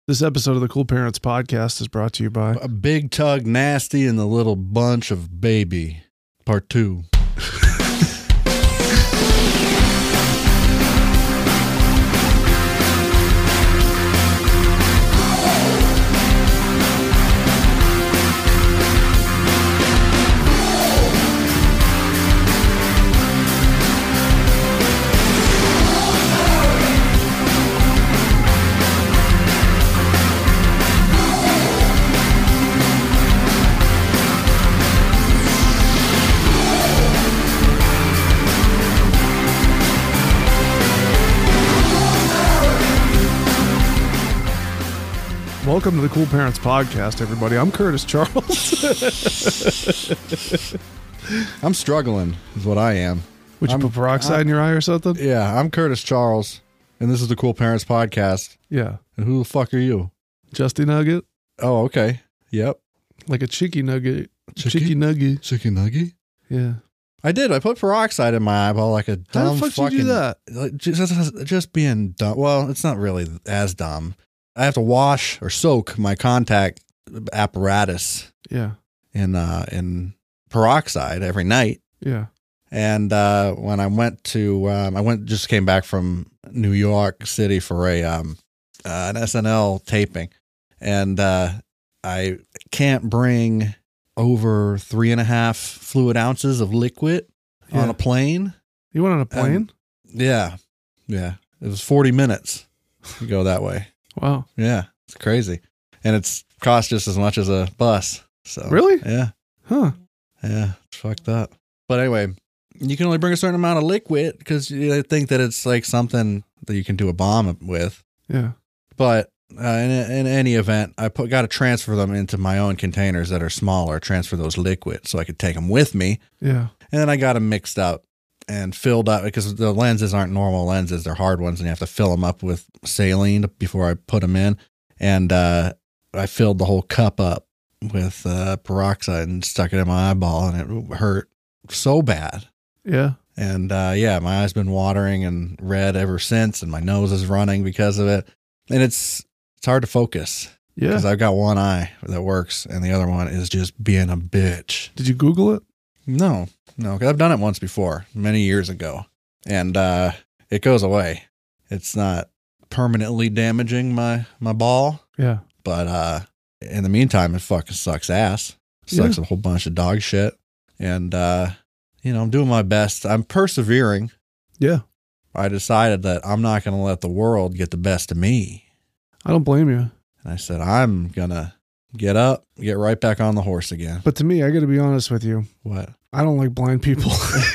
This episode of the Cool Parents Podcast is brought to you by A Big Tug Nasty and the Little Bunch of Baby, Part 2. Welcome to the Cool Parents Podcast, everybody. I'm Curtis Charles. I'm struggling, is what I am. Would you put peroxide in your eye or something? Yeah, I'm Curtis Charles, and this is the Cool Parents Podcast. Yeah. And who the fuck are you? Justy Nugget? Oh, okay. Yep. Like a cheeky nugget. Chicky? Cheeky nugget. Chicken nugget? Yeah. I did. I put peroxide in my eyeball like a dumb How the fuck fucking... did you do that? Like, just being dumb. Well, it's not really as dumb. I have to wash or soak my contact apparatus Yeah. in peroxide every night. Yeah. And when I went to, just came back from New York City for an SNL taping, and I can't bring over 3.5 fluid ounces of liquid on a plane. You went on a plane? Yeah. It was 40 minutes to go that way. Wow. Yeah, it's crazy, and it's cost just as much as a bus. So Really? Yeah. Huh. Yeah, it's fucked up. But anyway, you can only bring a certain amount of liquid because you think that it's like something that you can do a bomb with. Yeah. But in any event, I got to transfer them into my own containers that are smaller, transfer those liquids so I could take them with me. Yeah. And then I got them mixed up and filled up because the lenses aren't normal lenses. They're hard ones, and you have to fill them up with saline before I put them in. And I filled the whole cup up with peroxide and stuck it in my eyeball, and it hurt so bad. Yeah. And my eye's been watering and red ever since, and my nose is running because of it. And it's hard to focus. Yeah. Because I've got one eye that works, and the other one is just being a bitch. Did you Google it? No, because I've done it once before, many years ago, and it goes away. It's not permanently damaging my ball, Yeah. but in the meantime, it fucking sucks ass. Sucks a whole bunch of dog shit, and I'm doing my best. I'm persevering. Yeah. I decided that I'm not going to let the world get the best of me. I don't blame you. And I said, I'm going to get up, get right back on the horse again. But to me, I got to be honest with you. What? I don't like blind people.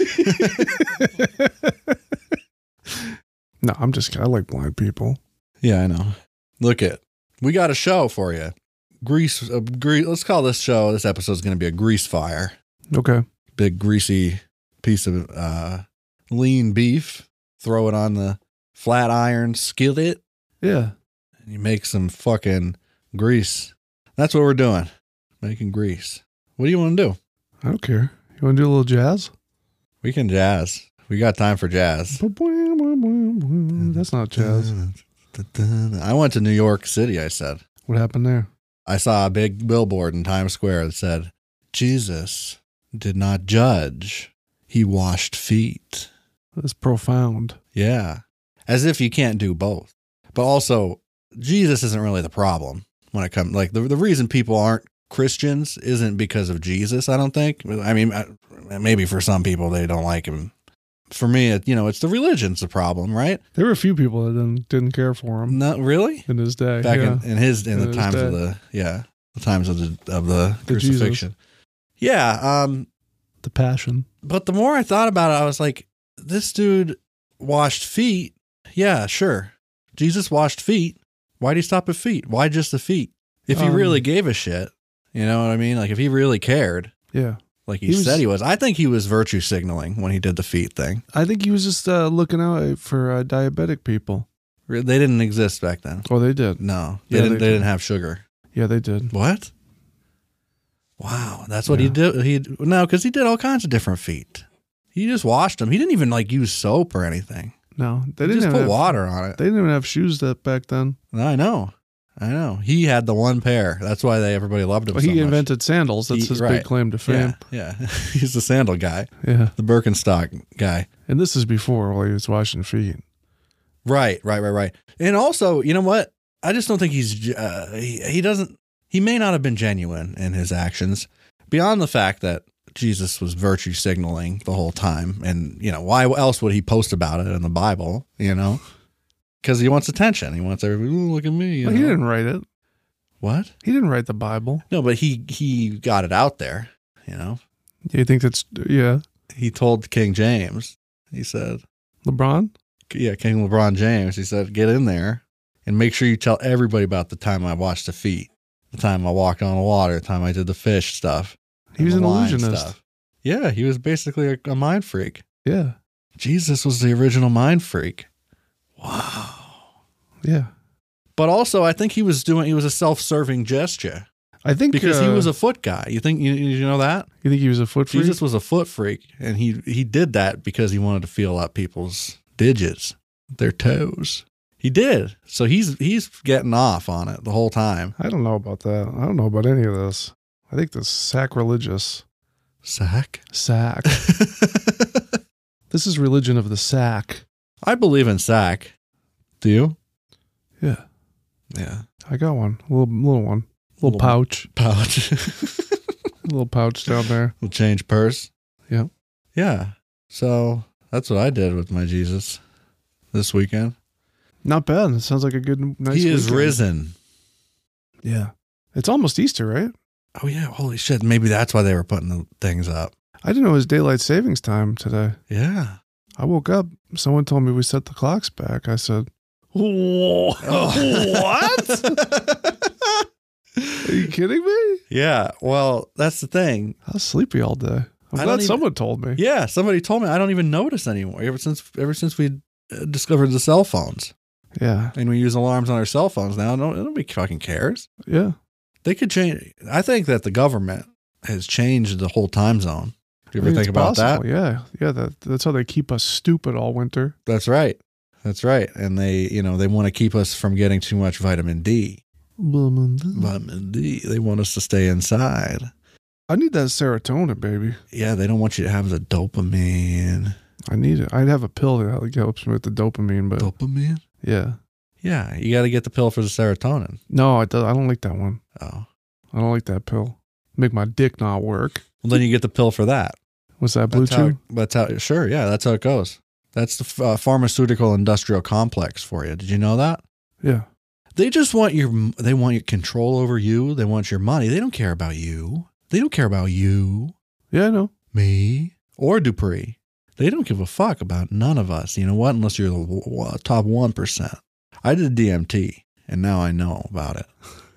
No, I like blind people. Yeah, I know. We got a show for you. Grease. Let's call this episode going to be a grease fire. Okay. Big greasy piece of lean beef. Throw it on the flat iron skillet. Yeah. And you make some fucking grease. That's what we're doing. Making grease. What do you want to do? I don't care. You want to do a little jazz? We can jazz. We got time for jazz. That's not jazz. I went to New York City, I said. What happened there? I saw a big billboard in Times Square that said, Jesus did not judge. He washed feet. That's profound. Yeah. As if you can't do both. But also, Jesus isn't really the problem when it comes, like the reason people aren't Christians isn't because of Jesus, I don't think. I mean, maybe for some people they don't like him. For me, it's the religion's the problem, right? There were a few people that didn't care for him. Not really? In his day. Back yeah. in the times day. of the times of the crucifixion. Jesus. Yeah. The passion. But the more I thought about it, I was like, this dude washed feet. Yeah, sure. Jesus washed feet. Why'd he stop at feet? Why just the feet? If he really gave a shit, you know what I mean? Like if he really cared. Yeah. Like he said he was. I think he was virtue signaling when he did the feet thing. I think he was just looking out for diabetic people. They didn't exist back then. Oh, they did. No, they didn't have sugar. Yeah, they did. What? Wow, that's what he did. Because he did all kinds of different feet. He just washed them. He didn't even use soap or anything. No, they He didn't just have put water on it. They didn't even have shoes back then. I know. I know. He had the one pair. That's why everybody loved him Well, so he much. invented sandals. That's his big claim to fame. Yeah. He's the sandal guy. Yeah. The Birkenstock guy. And this is before while he was washing feet. Right. And also, you know what? I just don't think he may not have been genuine in his actions beyond the fact that Jesus was virtue signaling the whole time. And, why else would he post about it in the Bible, Because he wants attention. He wants everybody, "Ooh, look at me." Well, he didn't write it. What? He didn't write the Bible. No, but he got it out there, You think that's, yeah. He told King James, he said, LeBron? Yeah, King LeBron James, he said, get in there and make sure you tell everybody about the time I washed the feet, the time I walked on the water, the time I did the fish stuff. He was an illusionist. Yeah, he was basically a mind freak. Yeah. Jesus was the original mind freak. Wow. Yeah. But also, I think he was a self-serving gesture. I think because he was a foot guy. You think you know that? You think he was a foot freak? Jesus was a foot freak, and he did that because he wanted to feel out people's digits, their toes. He did. So he's getting off on it the whole time. I don't know about that. I don't know about any of this. I think this is sacrilegious. Sack? Sack. This is religion of the sack. I believe in sack. Do you? Yeah. Yeah. I got one. A little one. Little pouch. Pouch. A little pouch down there. Little change purse. Yeah. Yeah. So that's what I did with my Jesus this weekend. Not bad. It sounds like a good, nice He is weekend. risen. Yeah. It's almost Easter, right? Oh, yeah. Holy shit. Maybe that's why they were putting the things up. I didn't know it was daylight savings time today. Yeah. I woke up. Someone told me we set the clocks back. I said, what? Are you kidding me? Yeah. Well, that's the thing. I was sleepy all day. I'm glad someone told me. Yeah. Somebody told me. I don't even notice anymore ever since we discovered the cell phones. Yeah. And we use alarms on our cell phones now. Nobody fucking cares. Yeah. They could change. I think that the government has changed the whole time zone. Do you ever think about that? Yeah. Yeah. That's how they keep us stupid all winter. That's right. That's right. And they want to keep us from getting too much vitamin D. Vitamin D. They want us to stay inside. I need that serotonin, baby. Yeah. They don't want you to have the dopamine. I need it. I'd have a pill that helps me with the dopamine, but dopamine? Yeah. Yeah. You got to get the pill for the serotonin. No, I don't like that one. Oh. I don't like that pill. Make my dick not work. Well, then you get the pill for that. What's that, Blue Chew? Sure, yeah, that's how it goes. That's the pharmaceutical industrial complex for you. Did you know that? Yeah. They just want your control over you. They want your money. They don't care about you. They don't care about you. Yeah, I know. Me or Dupree. They don't give a fuck about none of us. You know what? Unless you're the top 1%. I did DMT, and now I know about it.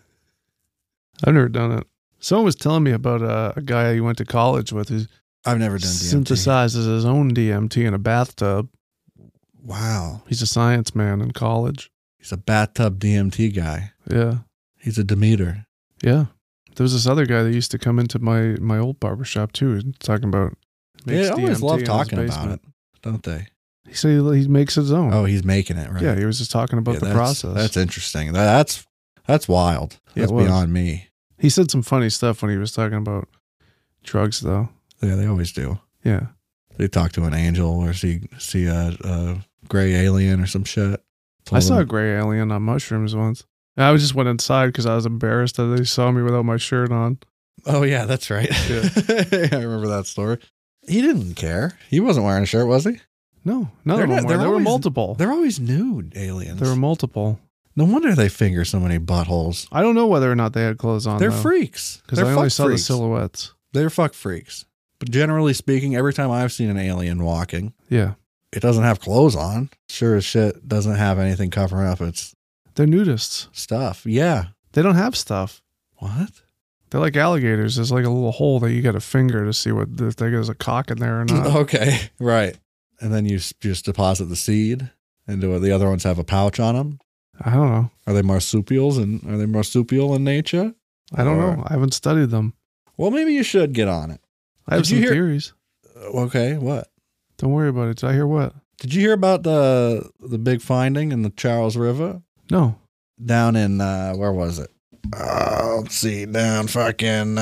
I've never done it. Someone was telling me about a guy he went to college with who I've never done DMT. Synthesizes his own DMT in a bathtub. Wow. He's a science man in college. He's a bathtub DMT guy. Yeah. He's a Demeter. Yeah. There was this other guy that used to come into my old barbershop too, talking about They always DMT love talking about it, don't they? He said he makes his own. Oh, he's making it, right? Yeah, he was just talking about the process. That's interesting. That's wild. That's beyond me. He said some funny stuff when he was talking about drugs, though. Yeah, they always do. Yeah. They talk to an angel or see a gray alien or some shit. I saw a gray alien on mushrooms once. I just went inside because I was embarrassed that they saw me without my shirt on. Oh, yeah, that's right. Yeah. I remember that story. He didn't care. He wasn't wearing a shirt, was he? No, none of them were. There were multiple. They're always nude aliens. There were multiple. No wonder they finger so many buttholes. I don't know whether or not they had clothes on. They're freaks. Because I only saw the silhouettes. They're fuck freaks. But generally speaking, every time I've seen an alien walking, yeah, it doesn't have clothes on. Sure as shit doesn't have anything covering up its... They're nudists. Stuff. Yeah. They don't have stuff. What? They're like alligators. There's like a little hole that you got to finger to see if there's a cock in there or not. Okay. Right. And then you just deposit the seed. And do the other ones have a pouch on them? I don't know. Are they marsupials? And are they marsupial in nature? I don't know. I haven't studied them. Well, maybe you should get on it. I have some theories. Okay. What? Don't worry about it. Did I hear what? Did you hear about the big finding in the Charles River? No. down in where was it? Let's see, down fucking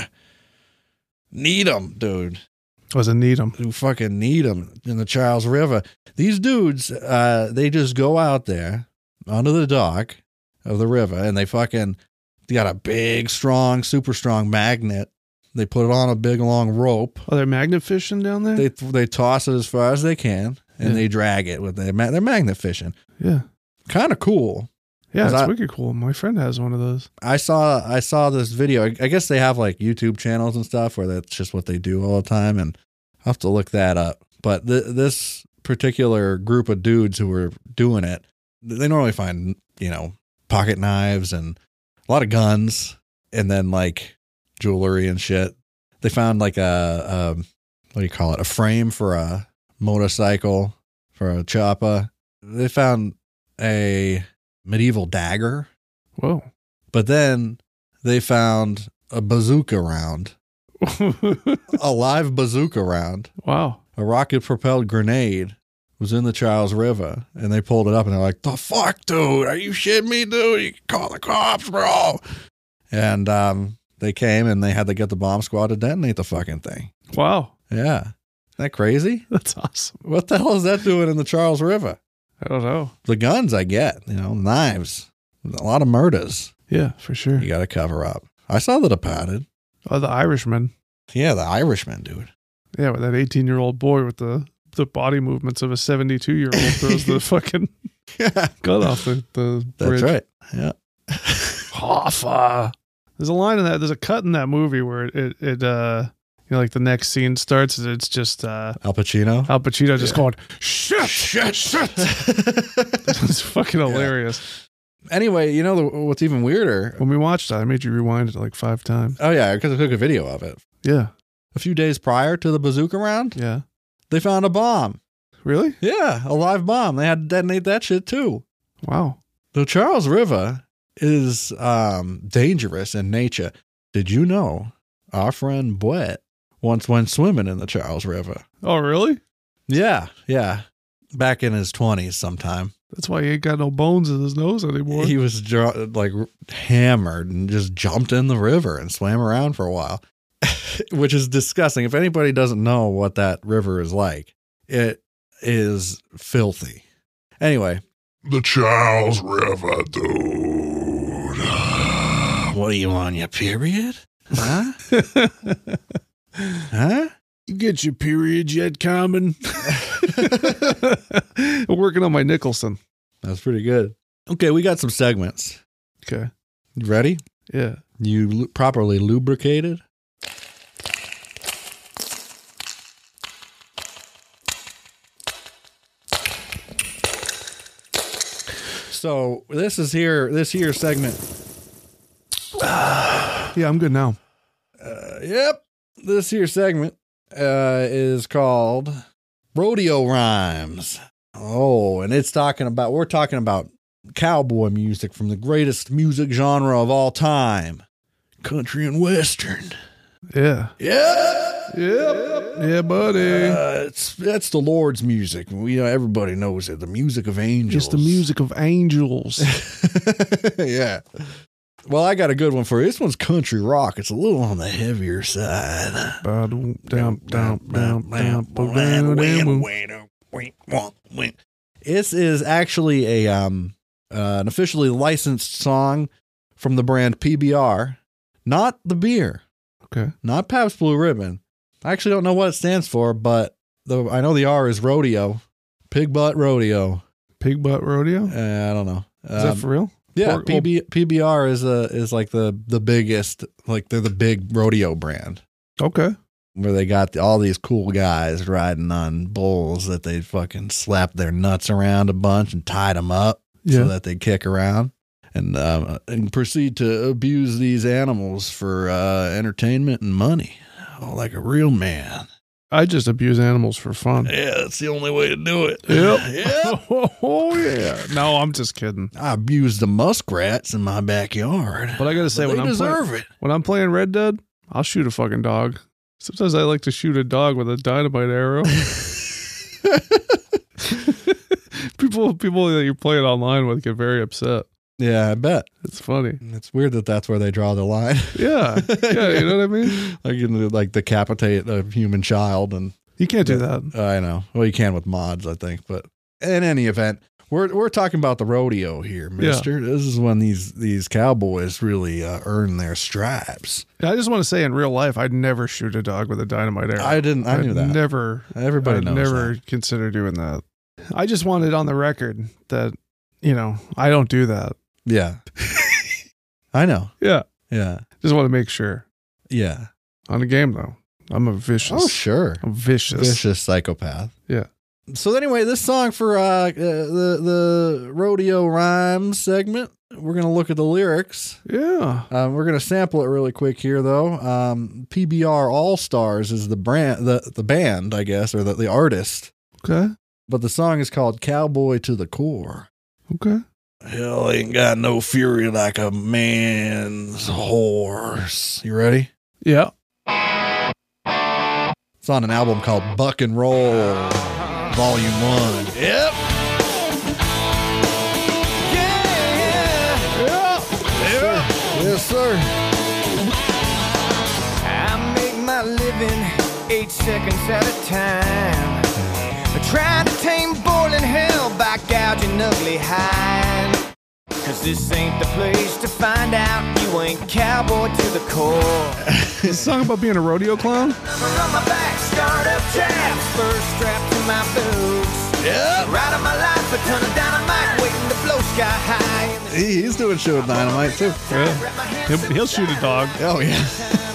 Needham, dude. Was it Needham? Who fucking Needham in the Charles River. These dudes, they just go out there onto the dock of the river, and they got a big, strong, super strong magnet. They put it on a big, long rope. Are they magnet fishing down there? They toss it as far as they can, and they drag it with they're magnet fishing. Yeah. Kind of cool. Yeah, it's wicked cool. My friend has one of those. I saw this video. I guess they have like YouTube channels and stuff where that's just what they do all the time, and I'll have to look that up. But this particular group of dudes who were doing it, they normally find, pocket knives and a lot of guns, and then like jewelry and shit. They found like a what do you call it? A frame for a motorcycle, for a chopper. They found a medieval dagger. Whoa. But then they found a bazooka round. A live bazooka round. Wow. A rocket-propelled grenade was in the Charles River, and they pulled it up, and they're like, "The fuck, dude? Are you shitting me, dude? You can call the cops, bro." And they came, and they had to get the bomb squad to detonate the fucking thing. Wow. Yeah. Isn't that crazy? That's awesome. What the hell is that doing in the Charles River? I don't know. The guns I get, knives, a lot of murders. Yeah, for sure. You got to cover up. I saw The Departed. Oh, the Irishman. Yeah, The Irishman, dude. Yeah, with that 18-year-old boy with the body movements of a 72-year-old throws the fucking gun off the bridge. That's right. Yeah. Hoffa. There's a line in that. There's a cut in that movie where it like the next scene starts and it's just Al Pacino. Al Pacino just going shit. It's fucking hilarious. Anyway, what's even weirder? When we watched it, I made you rewind it like 5 times. Oh yeah, because I took a video of it. Yeah. A few days prior to the bazooka round, Yeah. they found a bomb. Really? Yeah, a live bomb. They had to detonate that shit too. Wow. The Charles River is dangerous in nature. Did you know our friend Brett once went swimming in the Charles River? Oh, really? Yeah. Back in his 20s sometime. That's why he ain't got no bones in his nose anymore. He was hammered and just jumped in the river and swam around for a while, which is disgusting. If anybody doesn't know what that river is like, it is filthy. Anyway. The Charles River, dude. What are you on, your period? Huh? Huh? You get your period yet, Common? I'm working on my Nicholson. That's pretty good. Okay, we got some segments. Okay. You ready? Yeah. You properly lubricated? So this here segment. Yeah, I'm good now. Yep. This here segment is called Rodeo Rhymes. Oh, and we're talking about cowboy music from the greatest music genre of all time. Country and Western. Yeah. Yep. Yeah, buddy. That's the Lord's music. Everybody knows it. The music of angels. It's the music of angels. Yeah. Well, I got a good one for you. This one's country rock. It's a little on the heavier side. This is actually an officially licensed song from the brand PBR, not the beer. Okay. Not Pabst Blue Ribbon. I actually don't know what it stands for, but I know the R is rodeo. Pig butt rodeo. Pig butt rodeo? I don't know. Is that for real? Yeah, PBR is like the biggest, like they're the big rodeo brand. Okay. Where they got all these cool guys riding on bulls that they fucking slapped their nuts around a bunch and tied them up so that they kick around and proceed to abuse these animals for entertainment and money. Oh, like a real man. I just abuse animals for fun. Yeah, that's the only way to do it. Yep. Yep. Oh, yeah. No, I'm just kidding. I abuse the muskrats in my backyard. But I got to say, when I'm playing Red Dead, I'll shoot a fucking dog. Sometimes I like to shoot a dog with a dynamite arrow. People that you play it online with get very upset. Yeah, I bet. It's funny. It's weird that that's where they draw the line. Yeah. Yeah, you know what I mean? Like, you know, like decapitate a human child. And You can't do that. I know. Well, you can with mods, I think. But in any event, we're talking about the rodeo here, mister. This is when these cowboys really earn their stripes. I just want to say, in real life, I'd never shoot a dog with a dynamite arrow. I knew that. Never. Everybody I'd knows never that. consider doing that. I just wanted on the record that, I don't do that. Yeah. I know. Yeah. Yeah. Just want to make sure. Yeah. On the game, though, I'm a vicious. Oh, sure. I'm vicious. Vicious psychopath. Yeah. So anyway, this song for the rodeo rhymes segment, we're going to look at the lyrics. Yeah. We're going to sample it really quick here, though. PBR All Stars is the brand, the band, I guess, or the artist. Okay. But the song is called Cowboy to the Core. Okay. Hell ain't got no fury like a man's horse. You ready? Yeah. It's on an album called Buck and Roll, Volume 1. Yep. Yeah. Yes, sir. I make my living 8 seconds at a time. I try to tame boiling hell by gouging ugly hide. Cause this ain't the place to find out you ain't cowboy to the core. Is this song about being a rodeo clown? On my back, start up chaps, first strap to my boots. Yep. Ride of my life, a ton of dynamite waiting to blow sky high. He's doing shit with dynamite, too. Yeah. He'll shoot a dog. Oh, yeah.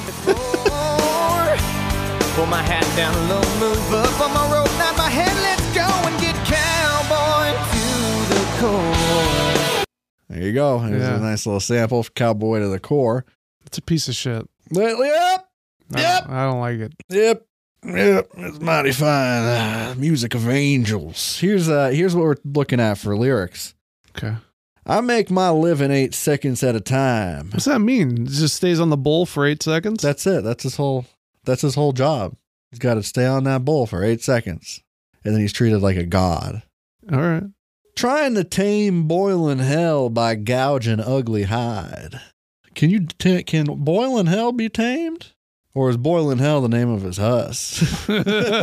Pull my hat down low, move up on my rope, nod my head, let's go and get cowboy to the core. There you go. There's Yeah. a nice little sample of Cowboy to the Core. It's a piece of shit. Yep. I don't like it. Yep. It's mighty fine. Music of angels. Here's what we're looking at for lyrics. Okay. I make my living 8 seconds at a time. What's that mean? It just stays on the bull for 8 seconds? That's it. That's his whole job. He's got to stay on that bull for 8 seconds. And then he's treated like a god. All right. Trying to tame boiling hell by gouging ugly hide. Can boiling hell be tamed? Or is boiling hell the name of his huss? Yeah.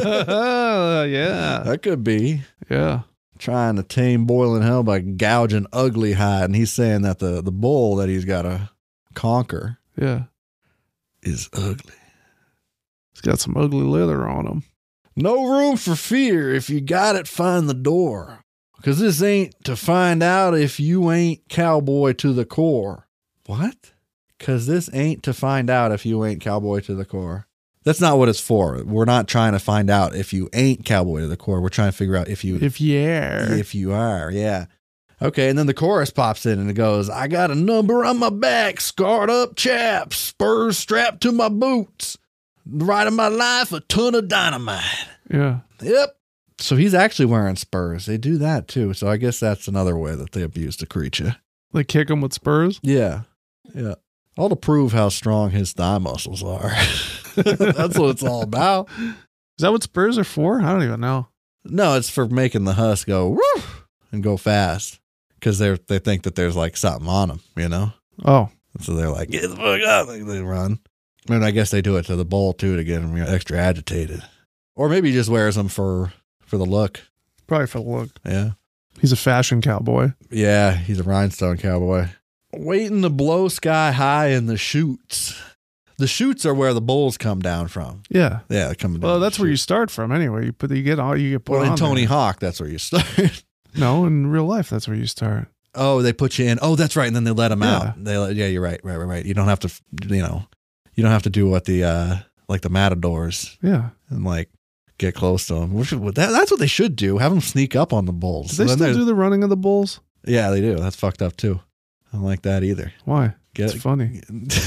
That could be. Yeah. Trying to tame boiling hell by gouging ugly hide. And he's saying that the bull that he's got to conquer Yeah. is ugly. He's got some ugly leather on him. No room for fear. If you got it, find the door. Because this ain't to find out if you ain't cowboy to the core. What? Because this ain't to find out if you ain't cowboy to the core. That's not what it's for. We're not trying to find out if you ain't cowboy to the core. We're trying to figure out if you are. Yeah. Okay, and then the chorus pops in and it goes, I got a number on my back, scarred up chaps, spurs strapped to my boots. The ride of my life, a ton of dynamite. Yeah. Yep. So he's actually wearing spurs. They do that too. So I guess that's another way that they abuse the creature. They kick him with spurs? Yeah. Yeah. All to prove how strong his thigh muscles are. That's what it's all about. Is that what spurs are for? I don't even know. No, it's for making the husk go woo and go fast. Because they think that there's like something on them, you know? Oh. So they're like, get the fuck up. They run. And I guess they do it to the bull too to get him extra agitated. Or maybe he just wears them for the look. Probably for the look. Yeah. He's a fashion cowboy. Yeah, he's a rhinestone cowboy. Waiting to blow sky high in the chutes. The chutes are where the bulls come down from. Yeah. Yeah, they're coming down. Well, that's where you start from anyway. You get put Well, on in Tony there. Hawk, that's where you start. No, in real life, that's where you start. Oh, they put you in. Oh, that's right. And then they let them Yeah. out. Yeah, you're right. Right. You don't have to, you don't have to do what the, like the matadors Yeah. and like get close to them. That's what they should do. Have them sneak up on the bulls. Do they still do the running of the bulls? Yeah, they do. That's fucked up too. I don't like that either. Why? Get It's funny.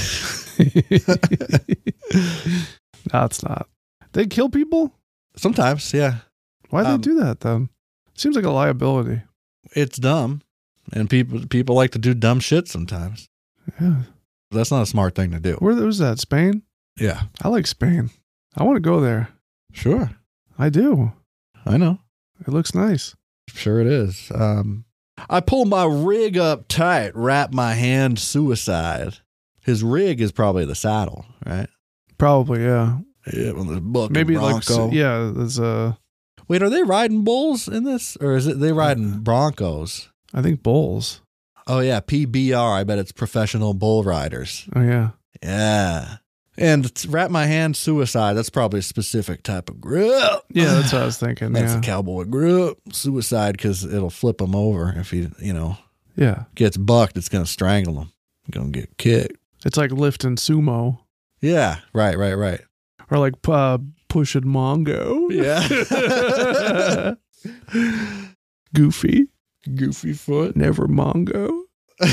No, it's not. They kill people? Sometimes, yeah. Why'd they do that then? Seems like a liability. It's dumb. And people like to do dumb shit sometimes. Yeah. That's not a smart thing to do. Where was that? Spain? Yeah. I like Spain. I want to go there. Sure. I do. I know. It looks nice. Sure it is. I pull my rig up tight, wrap my hand suicide. His rig is probably the saddle, right? Probably, yeah. Yeah, when there's buck Maybe Bronco. like, yeah, there's Wait, are they riding bulls in this? Or is it they riding Broncos? I think bulls. Oh, yeah, PBR. I bet it's professional bull riders. Oh, yeah. Yeah. And wrap my hand suicide. That's probably a specific type of grip. Yeah, that's what I was thinking. That's Yeah. a cowboy grip. Suicide because it'll flip him over. If he, Yeah. gets bucked, it's going to strangle him. Going to get kicked. It's like lifting sumo Yeah. Right. or like pushing Mongo. Yeah. Goofy. Goofy foot. Never Mongo.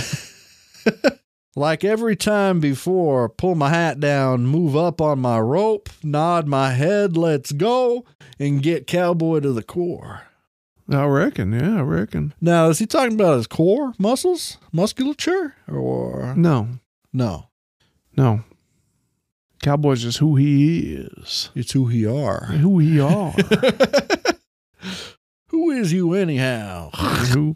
Like every time before, pull my hat down, move up on my rope, nod my head, let's go, and get cowboy to the core. I reckon. Yeah, I reckon. Now, is he talking about his core muscles, musculature, or No. no? Cowboy's just who he is. It's who he are. Who he are. Who is you anyhow? Who?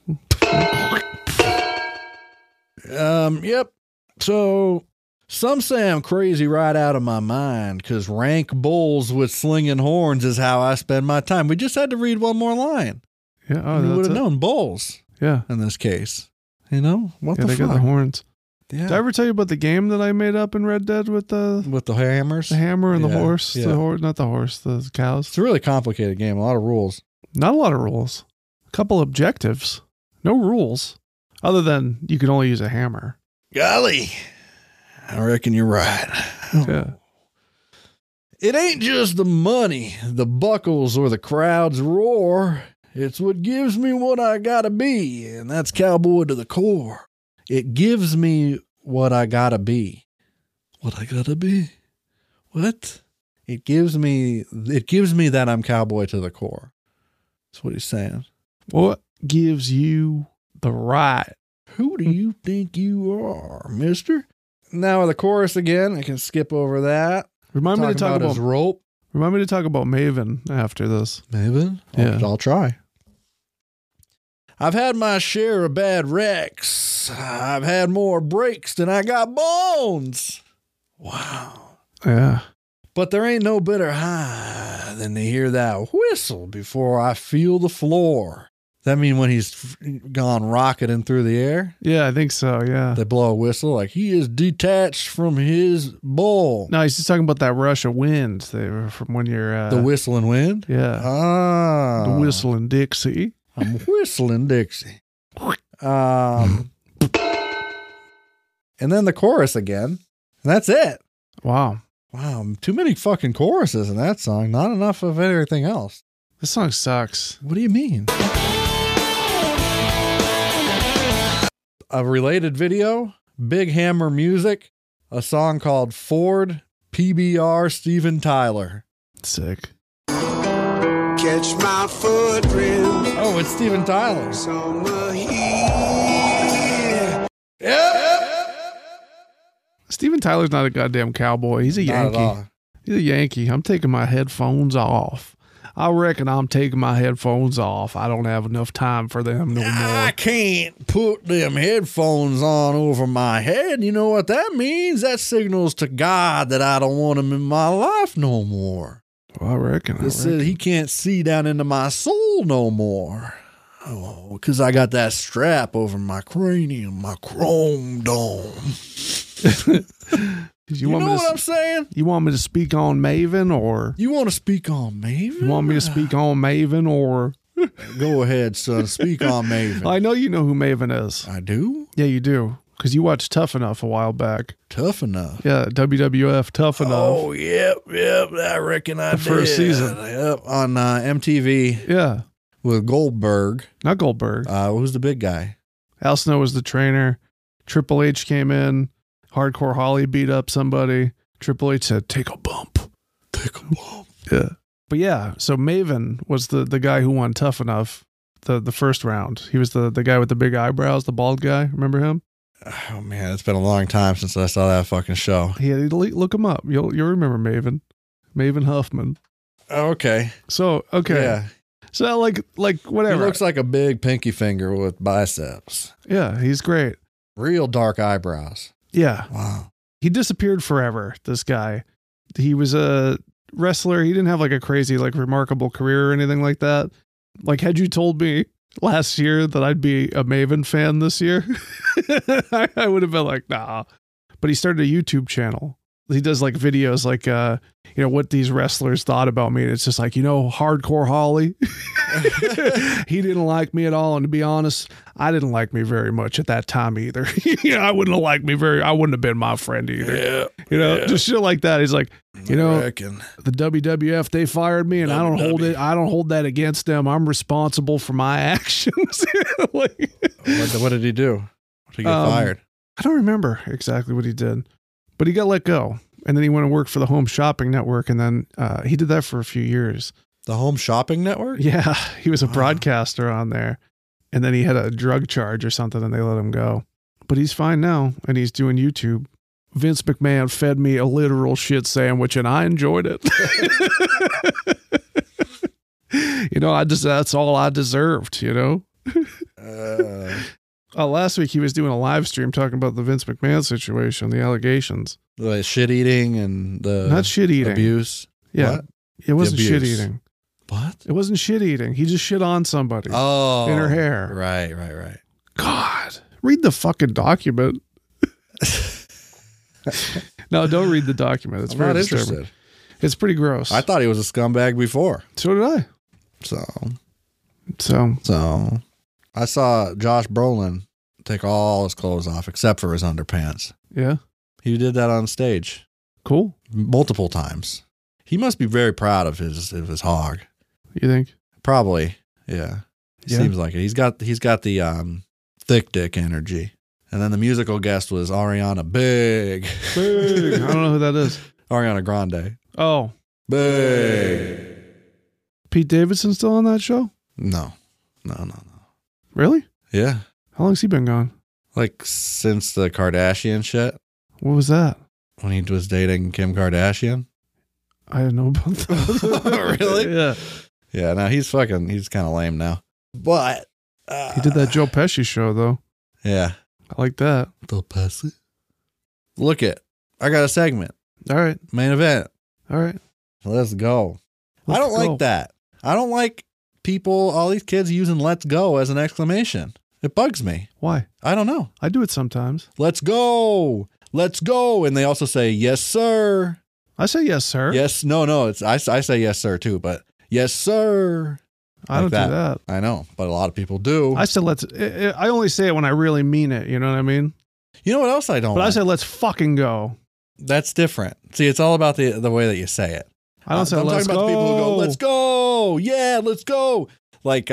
Yep. So some say I'm crazy right out of my mind because rank bulls with slinging horns is how I spend my time. We just had to read one more line. Yeah. Oh, We would that's have it. known bulls Yeah. in this case. You know what Yeah, the they got the fuck? horns. Yeah. Did I ever tell you about the game that I made up in Red Dead with the With the hammers. hammer and the Yeah, horse? yeah. The horse, not the horse, the cows. It's a really complicated game. A lot of rules. Not a lot of rules. A couple objectives. No rules. Other than you can only use a hammer. Golly, I reckon you're right. Yeah. It ain't just the money, the buckles, or the crowd's roar. It's what gives me what I gotta be, and that's cowboy to the core. It gives me what I gotta be. What I gotta be? What? It gives me that I'm cowboy to the core. That's what he's saying. What gives you the right? Who do you think you are, mister? Now the chorus again. I can skip over that. Remind me to talk his about rope. Maven after this. Maven? Yeah. I'll try. I've had my share of bad wrecks. I've had more breaks than I got bones. Wow. Yeah. But there ain't no better high than to hear that whistle before I feel the floor. That mean when he's gone rocketing through the air? Yeah, I think so. Yeah. They blow a whistle like he is detached from his bull. No, he's just talking about that rush of wind they were from when you're The whistling wind? yeah. Ah. The whistling Dixie. I'm whistling Dixie. And then the chorus again. And that's it. Wow. Wow. Too many fucking choruses in that song. Not enough of everything else. This song sucks. What do you mean? A related video, Big Hammer Music, a song called Ford, PBR, Steven Tyler. Sick. Catch my footprint Oh, it's Steven Tyler. summer heat. Steven Tyler's not a goddamn cowboy. He's a Not at Yankee. all. He's a Yankee. I'm taking my headphones off. I reckon I'm taking my headphones off. I don't have enough time for them no I more. can't put them headphones on over my head. You know what that means? That signals to God that I don't want him in my life no more. Well, I reckon. It said he can't see down into my soul no more. Oh, because I got that strap over my cranium, my chrome dome. You know what I'm saying? You want me to speak on Maven, or You want to speak on Maven? you want me to speak on Maven, or Go ahead, son. Speak on Maven. I know you know who Maven is. I do? Yeah, you do, because you watched Tough Enough a while back. Tough enough. Yeah, WWF Tough Enough. Oh, yep. I reckon I The did. first season. Yep, on MTV Yeah, with Goldberg. not Goldberg. Who's the big guy? Al Snow was the trainer. Triple H came in. Hardcore Holly beat up somebody. Triple H said, "Take a bump." Take a bump. Yeah. But yeah, so Maven was the guy who won Tough Enough the first round. He was the guy with the big eyebrows, the bald guy. Remember him? Oh, man, it's been a long time since I saw that fucking show. Look him up. You'll remember Maven. Maven Huffman. Okay. So, okay. Yeah. So like He whatever. looks like a big pinky finger with biceps. Yeah, he's great. Real dark eyebrows. Yeah. Wow. He disappeared forever, this guy. He was a wrestler. He didn't have like a crazy, like remarkable career or anything like that. Like, had you told me last year that I'd be a Maven fan this year, I would have been like, nah. But he started a YouTube channel. He does like videos like, what these wrestlers thought about me. And it's just like, Hardcore Holly. He didn't like me at all. And to be honest, I didn't like me very much at that time either. I wouldn't have liked me I wouldn't have been my friend either. Yeah. Just shit like that. He's like, I reckon. the WWF, they fired me and I don't hold that against them. I'm responsible for my actions. What did he do? What did he get fired? I don't remember exactly what he did, but he got let go. And then he went and worked for the Home Shopping Network. And then he did that for a few years. The Home Shopping Network? Yeah. He was a broadcaster on there. And then he had a drug charge or something and they let him go. But he's fine now. And he's doing YouTube. Vince McMahon fed me a literal shit sandwich and I enjoyed it. That's all I deserved, last week he was doing a live stream talking about the Vince McMahon situation, the allegations. The shit eating and the not shit eating abuse. Yeah, What? it wasn't The shit abuse. eating. What? It wasn't shit eating. He just shit on somebody. Oh, in her hair. Right. God, read the fucking document. No, don't read the document. It's I'm very not disturbing. interested. It's pretty gross. I thought he was a scumbag before. So did I. So I saw Josh Brolin take all his clothes off except for his underpants. Yeah, He did that on stage cool. multiple times. He must be very proud of his hog. You think? Probably, yeah. Yeah. Seems like it. He's got the thick dick energy. And then the musical guest was Ariana Big. Big. I don't know who that is. Ariana Grande. Oh, Big. Pete Davidson still on that show? No. Really? Yeah. How long's he been gone? Like since the Kardashian shit, What was that? when he was dating Kim Kardashian. I didn't know about that. Really? Yeah. Yeah, now he's kind of lame now. But He did that Joe Pesci show, though. Yeah. I like that. The Pesci. Look it. I got a segment. All right. Main event. All right. Let's go. I Let's don't go. like that. I don't like all these kids using let's go as an exclamation. It bugs me. Why? I don't know. I do it sometimes. Let's go. Let's go. And they also say, yes, sir. I say yes, sir. Yes. No. I say yes, sir, too. But yes, sir. I don't like do that. I know. But a lot of people do. I said I only say it when I really mean it. You know what I mean? You know what else I don't But I like? say let's fucking go. That's different. See, it's all about the way that you say it. I don't say I'm let's talking about go. the people who go, let's go. Yeah, let's go. Like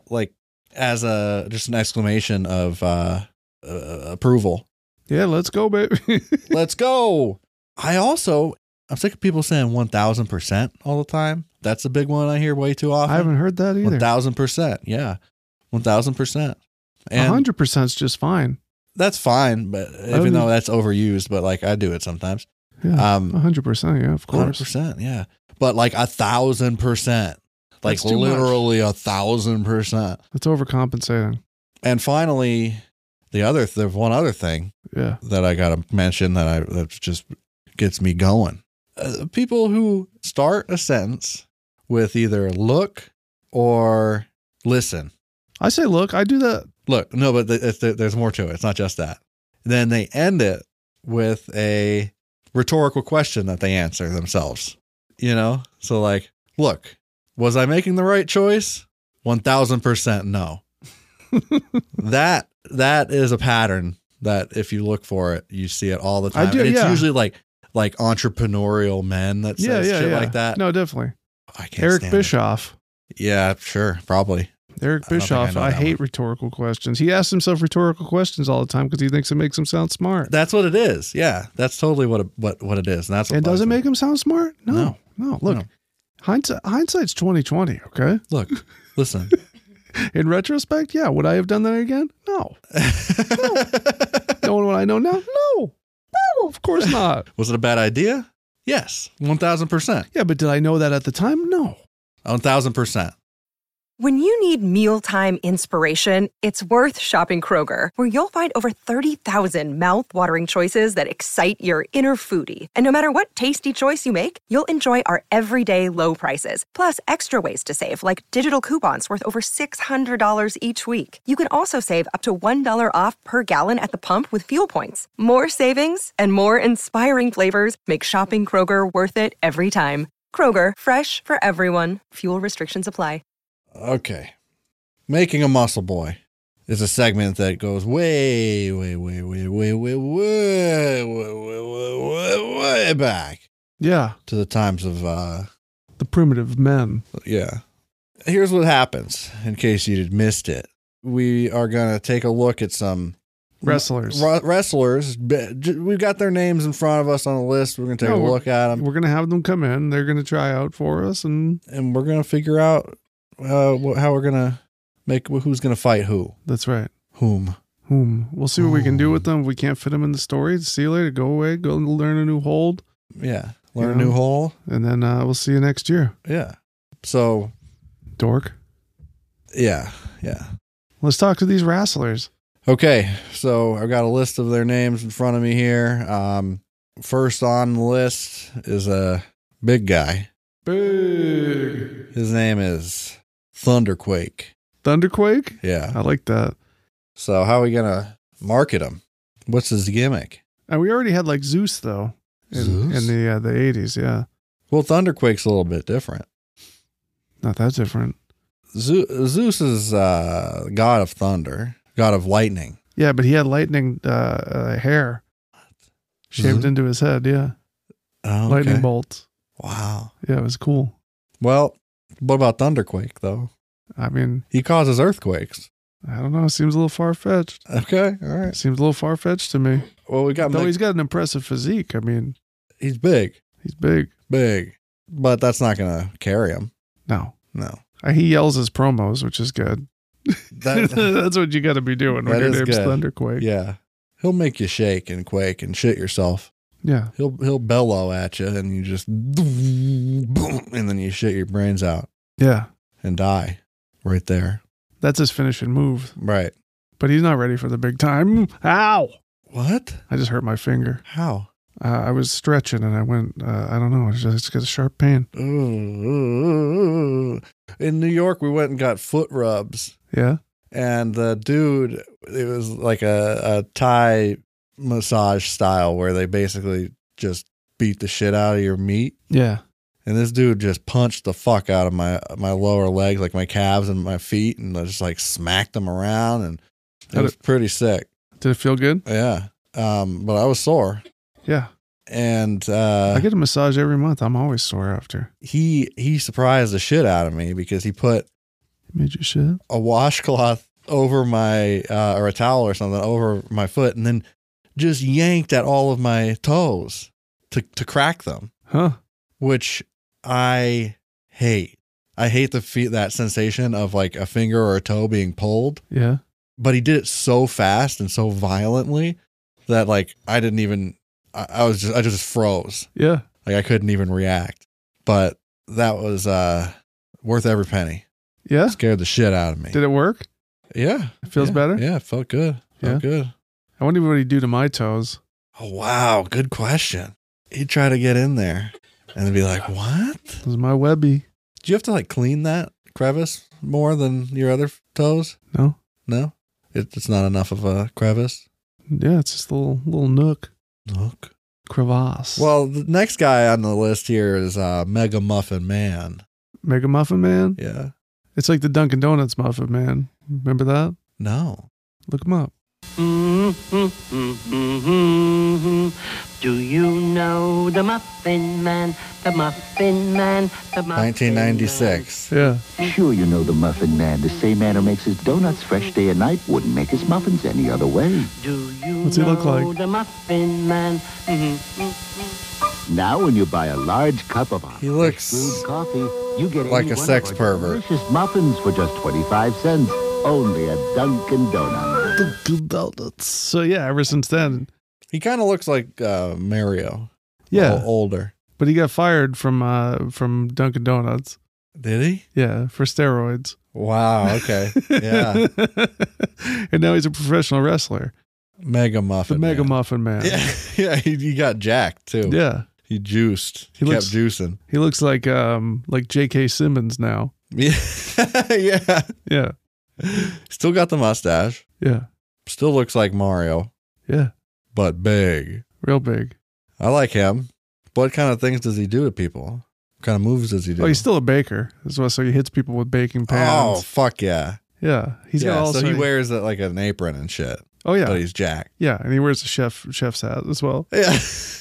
as just an exclamation of approval. Yeah, let's go, baby. Let's go. I'm sick of people saying 1000% all the time. That's a big one I hear way too often. I haven't heard that either. 1000%. Yeah. 1000%. And 100% is just fine. that's fine, but even though that's overused, but like I do it sometimes. Yeah, 100%. Yeah, of course. 100%. Yeah. But like 1000%. Like That's too much. literally 1000%. It's overcompensating. And finally, there's one other thing Yeah. that I got to mention that just gets me going. People who start a sentence with either look or listen. I say, look, I do that. Look, no, but there's more to it. It's not just that. Then they end it with a rhetorical question that they answer themselves. So like, look, was I making the right choice? 1000% no. That is a pattern that if you look for it, you see it all the time. I do, And it's yeah. usually like entrepreneurial men that say shit like that. No, definitely. I can't Eric stand it. Bischoff. Yeah, sure, probably. Eric I don't think I Bischoff. know I that hate one. rhetorical questions. He asks himself rhetorical questions all the time because he thinks it makes him sound smart. That's what it is. Yeah, that's totally what it is. And that's what And does bugs it me. make him sound smart? No. Look, No. hindsight's 2020. Okay. Look, listen. In retrospect, yeah. Would I have done that again? No. Knowing what I know now? No. No, of course not. Was it a bad idea? Yes, 1000%. Yeah, but did I know that at the time? No. 1000%. When you need mealtime inspiration, it's worth shopping Kroger, where you'll find over 30,000 mouth-watering choices that excite your inner foodie. And no matter what tasty choice you make, you'll enjoy our everyday low prices, plus extra ways to save, like digital coupons worth over $600 each week. You can also save up to $1 off per gallon at the pump with fuel points. More savings and more inspiring flavors make shopping Kroger worth it every time. Kroger, fresh for everyone. Fuel restrictions apply. Okay. Making a Muscle Boy is a segment that goes way back Yeah. to the times of, The primitive men. yeah. Here's what happens, in case you missed it. We are going to take a look at some Wrestlers. Wrestlers. We've got their names in front of us on the list. We're going to take a look at them. We're going to have them come in. They're going to try out for us. And And we're going to figure out how we're going to make, who's going to fight who. that's right. Whom. We'll see what we can do with them. If we can't fit them in the story, see you later. Go away. Go learn a new hold. Yeah. Learn You a new know? hole. And then we'll see you next year. Yeah. So, Dork. yeah. Let's talk to these wrestlers. Okay, so I've got a list of their names in front of me here. First on the list is a big guy. Big. His name is Thunderquake. Thunderquake? Yeah. I like that. So how are we going to market him? What's his gimmick? And we already had like Zeus, though. In Zeus? the 80s, yeah. Well, Thunderquake's a little bit different. Not that different. Zeus is god of thunder, god of lightning. Yeah, but he had lightning hair shaved into his head, yeah. Oh, okay. Lightning bolts. Wow. Yeah, it was cool. Well, what about Thunderquake, though? I mean, He causes earthquakes. I don't know. It seems a little far-fetched. Okay, all right. Seems a little far-fetched to me. Well, we got Though he's got an impressive physique. I mean, he's big. he's big. But that's not going to carry him. No. No. He yells his promos, which is good. That, That's what you got to be doing when That your is name's good. Thunderquake. yeah. He'll make you shake and quake and shit yourself. Yeah. He'll bellow at you and you just boom, and then you shit your brains out Yeah. and die right there. That's his finishing move. Right. But he's not ready for the big time. Ow! What? I just hurt my finger. How? I was stretching and I went, I don't know, I just got a sharp pain. In New York, we went and got foot rubs. Yeah. And the dude, it was like a Thai massage style where they basically just beat the shit out of your meat. Yeah. And this dude just punched the fuck out of my lower legs, like my calves and my feet, and I just like smacked them around, and it was pretty sick. Did it feel good? Yeah. But I was sore. Yeah. And I get a massage every month. I'm always sore after. he surprised the shit out of me because he put Made you shit? a washcloth over my or a towel or something over my foot, and then just yanked at all of my toes to crack them, Huh? which I hate. I hate that sensation of like a finger or a toe being pulled. Yeah. But he did it so fast and so violently that like I didn't even. I just froze. Yeah. Like I couldn't even react. But that was worth every penny. Yeah. Scared the shit out of me. Did it work? Yeah. It feels Yeah. better? Yeah, it felt good. Felt good. I wonder what he'd do to my toes. Oh, wow. Good question. He'd try to get in there and be like, what? This is my Webby. Do you have to like clean that crevice more than your other toes? No? No? It's not enough of a crevice? Yeah, it's just a little nook. Look. Crevasse. Well, the next guy on the list here is Mega Muffin Man. Mega Muffin Man? Yeah. It's like the Dunkin' Donuts Muffin Man. Remember that? No. Look him up. Do you know the Muffin Man? The Muffin Man. The Muffin 1996. Yeah. Sure you know the Muffin Man, the same man who makes his donuts fresh day and night, wouldn't make his muffins any other way. Man. Do you What's he look know like? the Muffin Man? Now when you buy a large cup of He looks brewed coffee, you get like any a one sex of our pervert. delicious muffins for just 25 cents, only at Dunkin' Donuts. Dunkin' Donuts. So yeah, ever since then. He kind of looks like Mario. Yeah. Older. But he got fired from Dunkin' Donuts. Did he? Yeah, for steroids. Wow. Okay. Yeah. And now he's a professional wrestler. Mega Muffin. The Mega Man. Muffin Man. Yeah. Yeah. He got jacked too. Yeah. He juiced. He He kept looks- juicing. He looks like J.K. Simmons now. Yeah. Yeah. Yeah. Still got the mustache. Yeah. Still looks like Mario, Yeah. but big. Real big. I like him. What kind of things does he do to people? What kind of moves does he do? Oh, he's still a baker. So he hits people with baking Oh, pans. fuck yeah. Yeah. He's got also. so he wears like an apron and shit. Oh yeah. But he's jacked. Yeah, and he wears a chef's hat as well. Yeah.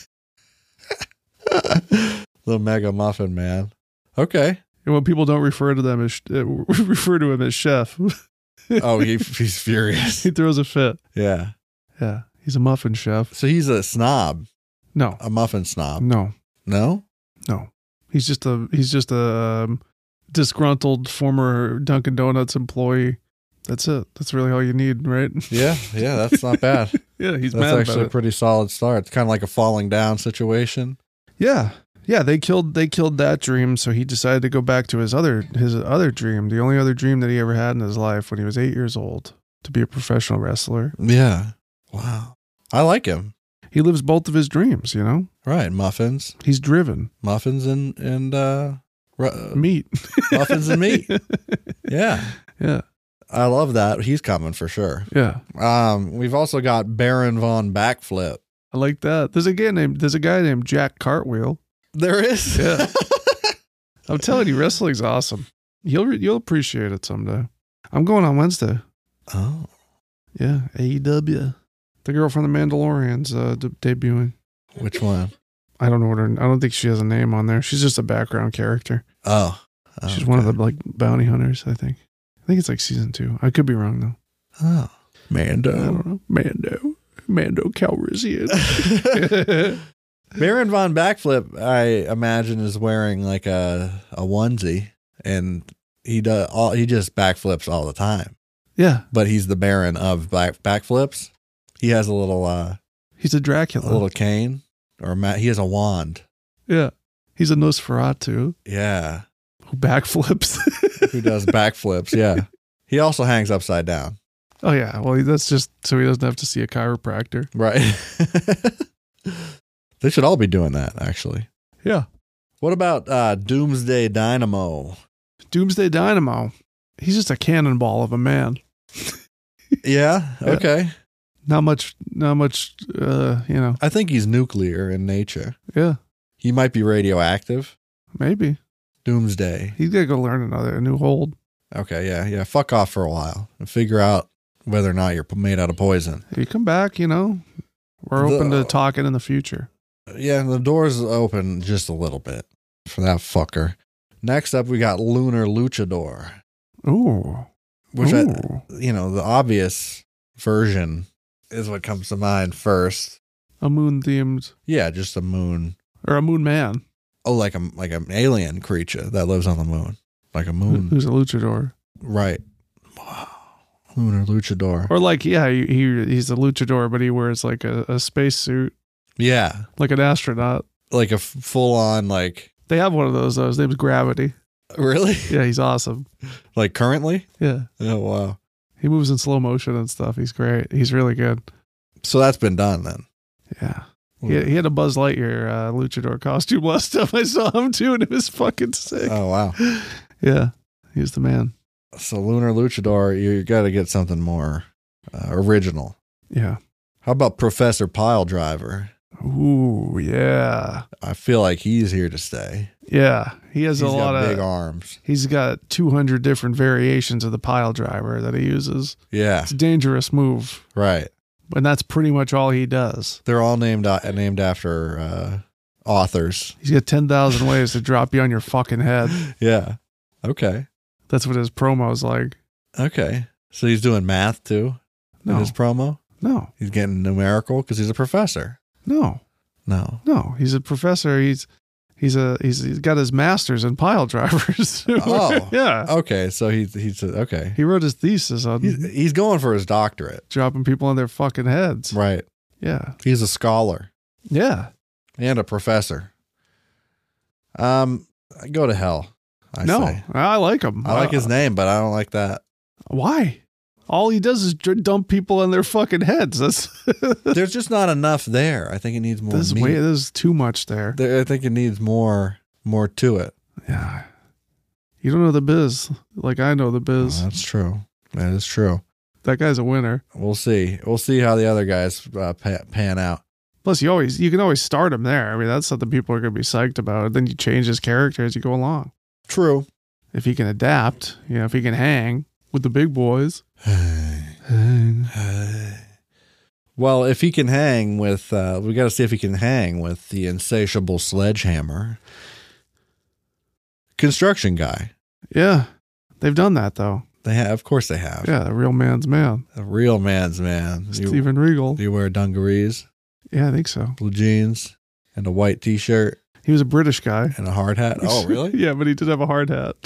The Mega Muffin Man. Okay. And when people don't refer to them as refer to him as chef, Oh, he's furious. he throws a fit. Yeah. Yeah, he's a muffin chef. So he's a snob, No, a muffin snob. no, No? no. He's just a disgruntled former Dunkin' Donuts employee. That's it. That's really all you need, right? Yeah. Yeah. That's not bad. Yeah, he's That's mad actually a about it. pretty solid start. It's kind of like a falling down situation. Yeah. Yeah, they killed that dream, so he decided to go back to his other dream, the only other dream that he ever had in his life when he was 8 years old, to be a professional wrestler. Yeah. Wow. I like him. He lives both of his dreams, you know? Right. Muffins. He's driven. Muffins and Meat. muffins and meat. Yeah. Yeah. I love that. He's coming for sure. Yeah. We've also got Baron Von Backflip. I like that. There's a guy named Jack Cartwheel. There is. Yeah. I'm telling you, wrestling's awesome. You'll appreciate it someday. I'm going on Wednesday. Oh. Yeah. AEW. The girl from The Mandalorian's debuting. Which one? I don't know what I don't think she has a name on there. She's just a background character. Oh. She's one of the like bounty hunters, I think. I think it's like season 2. I could be wrong though. Oh. Mando. I don't know. Mando Calrissian. Baron Von Backflip, I imagine, is wearing like a onesie, and he just backflips all the time. Yeah. But he's the Baron of backflips. He has a little He's a Dracula. a little cane, he has a wand. Yeah. He's a Nosferatu Yeah. who backflips. Who does backflips? Yeah. He also hangs upside down. Oh yeah. Well, that's just so he doesn't have to see a chiropractor. Right. They should all be doing that, actually. Yeah. What about Doomsday Dynamo? Doomsday Dynamo. He's just a cannonball of a man. Yeah. Okay. Not much, you know. I think he's nuclear in nature. Yeah. He might be radioactive. Maybe. Doomsday. He's got to go learn a new hold. Okay. Yeah. Yeah. Fuck off for a while and figure out whether or not you're made out of poison. If you come back, you know, we're open to talking in the future. Yeah. The door's open just a little bit for that fucker. Next up, we got Lunar Luchador. Ooh. Which, Ooh. the obvious version is what comes to mind first. A moon themed, Yeah, just a moon. or a moon man. Oh, like an alien creature that lives on the moon. Like a moon. Who's a luchador. Right. Wow. Lunar Luchador. Or like, yeah, he's a luchador, but he wears like a spacesuit, Yeah. like an astronaut. Like a full on, like, They have one of those, though. His name's Gravity. really? Yeah, he's awesome. Like currently? Yeah. Oh, wow. He moves in slow motion and stuff. He's great. He's really good. So that's been done then. Yeah. He had a Buzz Lightyear luchador costume last time I saw him too, and it was fucking sick. Oh, wow. Yeah. He's the man. So Lunar Luchador, you got to get something more original. Yeah. How about Professor Pile Driver? Ooh, yeah. I feel like he's here to stay. Yeah. He has He's a lot got of big arms. He's got 200 different variations of the pile driver that he uses. Yeah. It's a dangerous move, Right. and that's pretty much all he does. They're all named after authors. He's got 10,000 ways to drop you on your fucking head. Yeah. Okay. That's what his promo's like. Okay. So he's doing math too in No, his promo? no, He's getting numerical because he's a professor. no, No. no. He's a professor. He's got his master's in pile drivers. Oh. Yeah. Okay. So he's okay. He wrote his thesis on He's going for his doctorate. dropping people on their fucking heads. Right. Yeah. He's a scholar Yeah. and a professor. Go to hell. say. I like him. I like his name, but I don't like that. Why? All he does is dump people on their fucking heads. That's There's just not enough there. I think it needs more meat. There's too much there. I think it needs more to it. Yeah. You don't know the biz like I know the biz. Oh, that's true. That is true. That guy's a winner. We'll see. We'll see how the other guys pan out. Plus, you can always start him there. I mean, that's something people are going to be psyched about. Then you change his character as you go along. True. If he can adapt, if he can hang with the big boys. Well, if he can hang with, we got to see if he can hang with the insatiable Sledgehammer. Construction guy. Yeah. They've done that, though. They have. Of course they have. Yeah, the real man's man. The real man's man. Steven Regal. Do you wear dungarees? Yeah, I think so. Blue jeans and a white t-shirt. He was a British guy. And a hard hat. Oh, really? Yeah, but he did have a hard hat.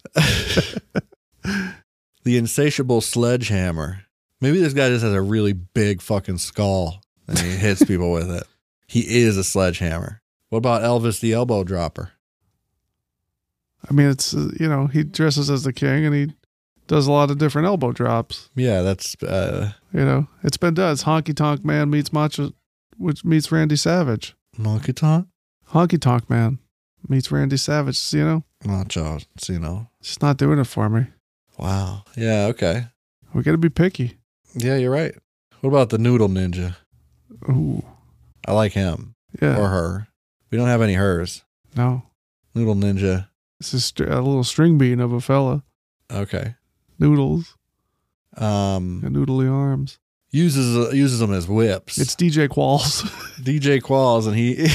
The insatiable Sledgehammer. Maybe this guy just has a really big fucking skull and he hits people with it. He is a sledgehammer. What about Elvis the Elbow Dropper? I mean, it's, he dresses as the king and he does a lot of different elbow drops. Yeah, that's, it's been done. It's Honky Tonk Man meets meets Randy Savage. Honky Tonk? Honky Tonk Man meets Randy Savage, Macho, It's not doing it for me. Wow. Yeah, okay. We got to be picky. Yeah, you're right. What about the Noodle Ninja? Ooh. I like him. Yeah. Or her. We don't have any hers. No. Noodle Ninja. This is a little string bean of a fella. Okay. Noodles. And noodly arms. Uses them as whips. It's DJ Qualls. DJ Qualls, and he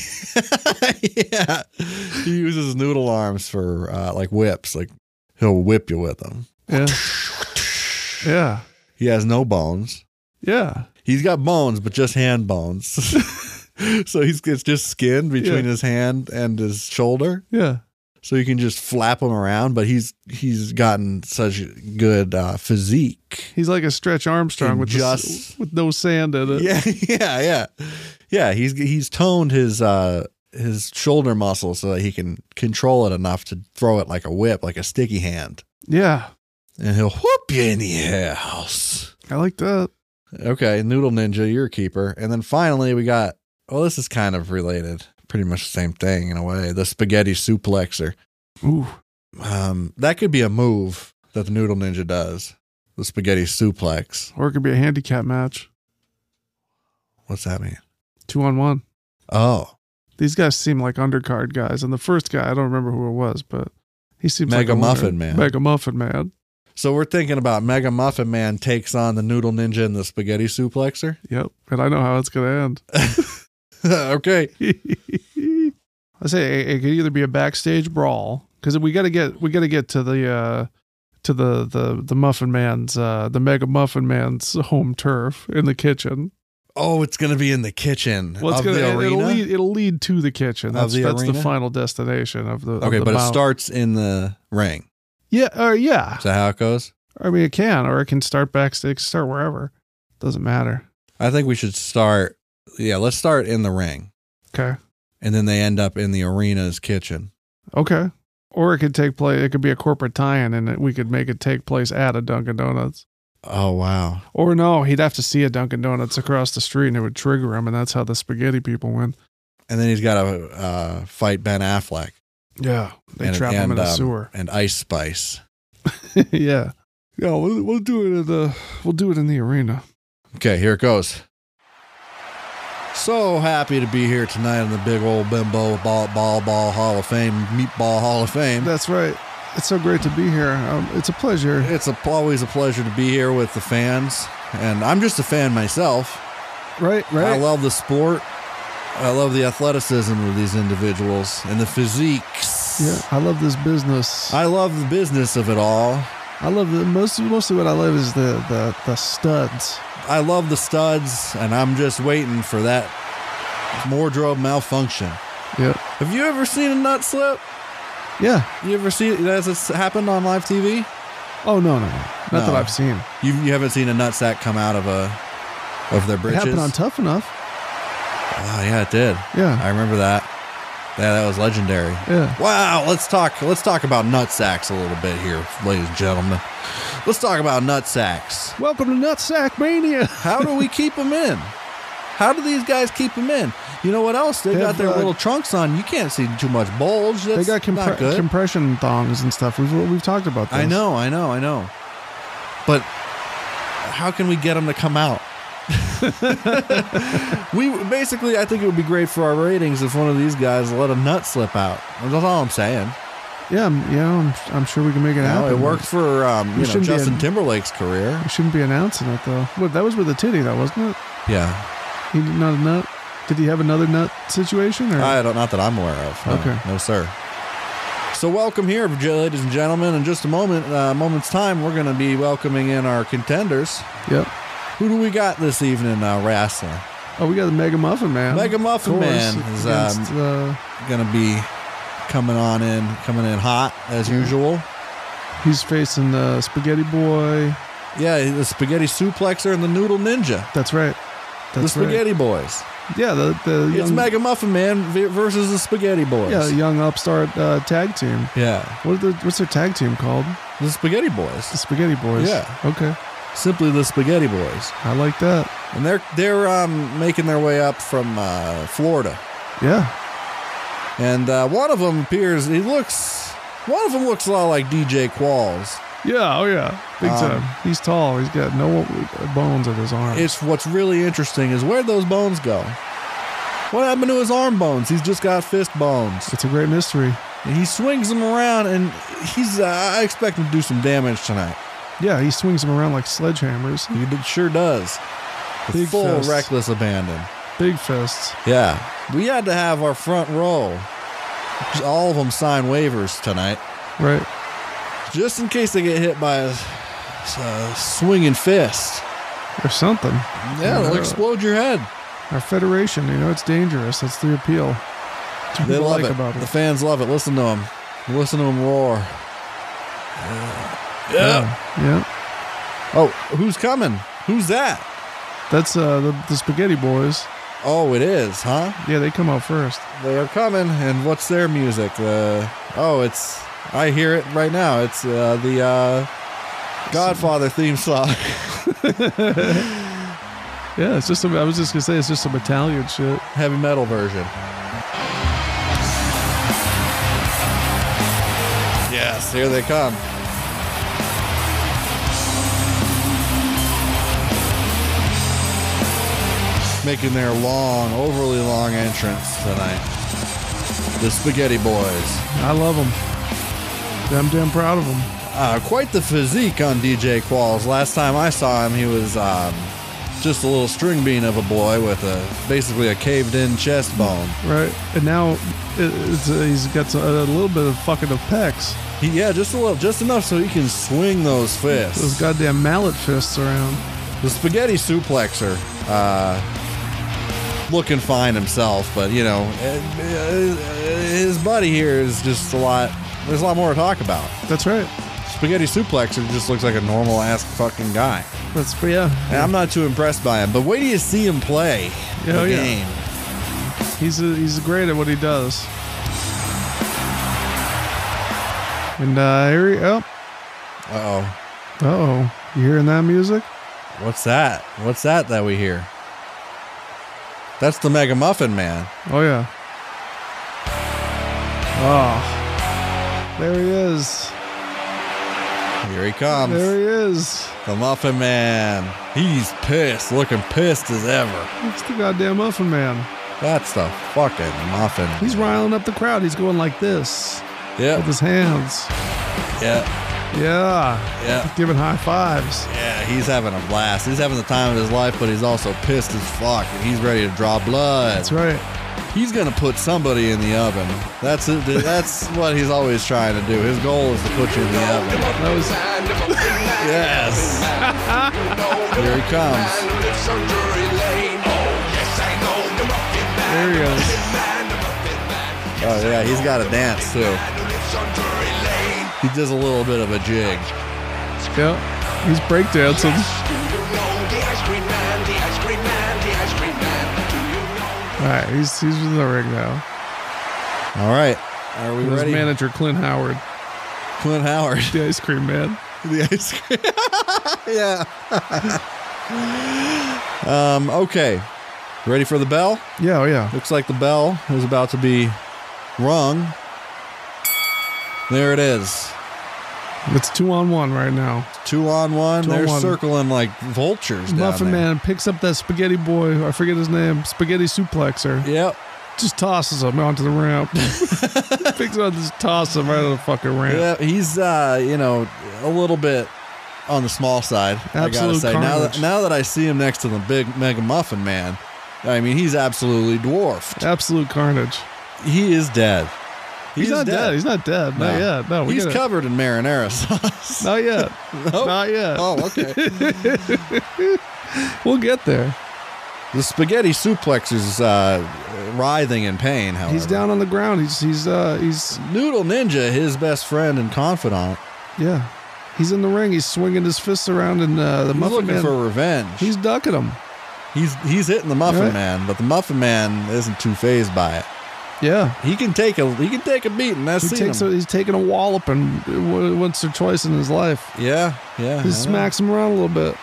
he uses noodle arms for like whips. Like he'll whip you with them. Yeah. Yeah. He has no bones. Yeah. He's got bones, but just hand bones. So it's just skin between his hand and his shoulder. Yeah. So you can just flap him around, but he's gotten such good physique. He's like a Stretch Armstrong with no sand in it. Yeah. He's toned his shoulder muscle so that he can control it enough to throw it like a whip, like a sticky hand. Yeah. And he'll whoop you in the house. I like that. Okay, Noodle Ninja, you're a keeper. And then finally we got, this is kind of related. Pretty much the same thing in a way. The Spaghetti Suplexer. Ooh. That could be a move that the Noodle Ninja does. The Spaghetti Suplex. Or it could be a handicap match. What's that mean? 2-on-1. Oh. These guys seem like undercard guys. And the first guy, I don't remember who it was, but he seems like Mega Muffin Man. Mega Muffin Man. So we're thinking about Mega Muffin Man takes on the Noodle Ninja and the Spaghetti Suplexer? Yep. And I know how it's going to end. Okay. I say it could either be a backstage brawl because we got to get to the Muffin Man's the Mega Muffin Man's home turf in the kitchen. Oh, it's going to be in the kitchen of the arena? It'll lead to the kitchen. That's the final destination of the. Okay, of the but bout. It starts in the ring. Yeah, yeah. Is that how it goes? I mean, it can, or it can start backstage, start wherever. Doesn't matter. I think we should start. Yeah, let's start in the ring. Okay. And then they end up in the arena's kitchen. Okay. Or it could take place. It could be a corporate tie-in, and we could make it take place at a Dunkin' Donuts. Oh, wow. Or no, he'd have to see a Dunkin' Donuts across the street, and it would trigger him, and that's how the spaghetti people win. And then he's got to fight Ben Affleck. Yeah, they trap him in a sewer. And Ice Spice. Yeah. Yeah, we'll do it in the arena. Okay, here it goes. So happy to be here tonight in the big old Bimbo Ball Hall of Fame, Meatball Hall of Fame. That's right. It's so great to be here. It's a pleasure. It's always a pleasure to be here with the fans, and I'm just a fan myself. Right. I love the sport. I love the athleticism of these individuals and the physiques. Yeah, I love this business. I love the business of it all. I love mostly what I love is the studs. I love the studs, and I'm just waiting for that wardrobe malfunction. Yep. Have you ever seen a nut slip? Yeah. You ever see it? Has it happened on live TV? Oh, no. Not that I've seen. You haven't seen a nutsack come out of their britches? It happened on Tough Enough. Oh, yeah, it did. Yeah. I remember that. Yeah, that was legendary. Yeah. Wow, let's talk about nutsacks a little bit here, ladies and gentlemen. Let's talk about nutsacks. Welcome to Nutsack Mania. How do we keep them in? How do these guys keep them in? You know what else? They got their little trunks on. You can't see too much bulge. That's they got not good. compression thongs and stuff. We've talked about this. I know. But how can we get them to come out? I think it would be great for our ratings if one of these guys let a nut slip out. That's all I'm saying. Yeah, I'm sure we can make it happen. It worked for Justin Timberlake's career. We shouldn't be announcing it though. What, that was with a titty, though, wasn't it? Yeah. He did not a nut. Did he have another nut situation? Or? Not that I'm aware of. No, okay. No, sir. So welcome here, ladies and gentlemen. In just a moment's time, we're going to be welcoming in our contenders. Yep. Who do we got this evening, wrestling? Oh, we got the Mega Muffin Man. Mega Muffin Man is going to be coming in hot as usual. He's facing the Spaghetti Boy. Yeah, the Spaghetti Suplexer and the Noodle Ninja. That's right. The Spaghetti Boys. Yeah, the it's Mega Muffin Man versus the Spaghetti Boys. Yeah, young upstart tag team. Yeah. What's their tag team called? The Spaghetti Boys. The Spaghetti Boys. Yeah. Okay. Simply the Spaghetti Boys. I like that. And they're making their way up from Florida. Yeah. And one of them looks a lot like DJ Qualls. Yeah, oh yeah, big time. He's tall. He's got no bones in his arms. What's really interesting is where'd those bones go? What happened to his arm bones? He's just got fist bones. It's a great mystery. And he swings them around, and I expect him to do some damage tonight. Yeah, he swings them around like sledgehammers. He sure does. With Big full fists. reckless abandon. Big fists. Yeah, we had to have our front row, all of them sign waivers tonight. Right. Just in case they get hit by a swinging fist. Or something. Yeah, it'll explode your head. Our federation, it's dangerous. That's the appeal. That's what They people love like it. about it. The fans love it. Listen to them. Listen to them roar. Yeah. Oh, who's coming? Who's that? That's the Spaghetti Boys. Oh, it is, huh? Yeah, they come out first. They are coming, and what's their music? I hear it right now. It's the Godfather theme song. Yeah, it's just I was just gonna say it's just some Italian shit. Heavy metal version. Yes, here they come. Making their overly long entrance tonight. The Spaghetti Boys. I love them. I'm damn proud of them. Quite the physique on DJ Qualls. Last time I saw him, he was just a little string bean of a boy with basically a caved-in chest bone. Right, and now he's got a little bit of fucking of pecs. Just enough so he can swing those fists. Those goddamn mallet fists around. The Spaghetti Suplexer, looking fine himself, but his buddy here is just there's a lot more to talk about. That's right. Spaghetti Suplexer just looks like a normal ass fucking guy. Yeah. And I'm not too impressed by him, but wait till you see him play the game. He's great at what he does. And here he Uh-oh. You hearing that music? What's that? What's that we hear? That's the Mega Muffin Man. Oh, yeah. Oh. There he is. Here he comes. There he is. The Muffin Man. He's pissed. Looking pissed as ever. It's the goddamn Muffin Man. That's the fucking Muffin. He's riling up the crowd. He's going like this. Yeah. With his hands. Yeah. Yeah. Yeah. Giving high fives. Yeah, he's having a blast. He's having the time of his life, but he's also pissed as fuck, and he's ready to draw blood. That's right. He's going to put somebody in the oven. That's it. That's what he's always trying to do. His goal is to put you in the oven. That was... Yes. Here he comes. There he goes. Oh, yeah, he's got to dance, too. He does a little bit of a jig. Yeah, he's breakdancing. All right, he's in the ring now. All right. Are we And his ready? manager, Clint Howard, Clint Howard. the ice cream man. The ice cream. Yeah. Okay. Ready for the bell? Yeah, oh yeah. Looks like the bell is about to be rung. There it is. It's 2-on-1 right now. 2-on-1. They're 2-on-1. circling like vultures down Muffin there. Man picks up that spaghetti boy. I forget his name. Spaghetti suplexer. Yep. Just tosses him onto the ramp. Picks him up, just tosses him right on the fucking ramp. Yeah, he's a little bit on the small side. I gotta Absolute say. carnage. Now that I see him next to the big Mega Muffin Man, I mean he's absolutely dwarfed. Absolute carnage. He is dead. He's not dead. He's not dead. No. Not yet. No, He's covered in marinara sauce. Not yet. No? Not yet. Oh, okay. We'll get there. The spaghetti suplexer's writhing in pain, however. He's down on the ground. He's Noodle Ninja, his best friend and confidant. yeah. He's in the ring. He's swinging his fists around, and the He's Muffin looking Man. for revenge. He's ducking him. He's hitting the Muffin Right. Man, but the Muffin Man isn't too fazed by it. Yeah. He can take a beating. That's He's taking a wallop and what's their choice in his life. Yeah. He smacks him around a little bit.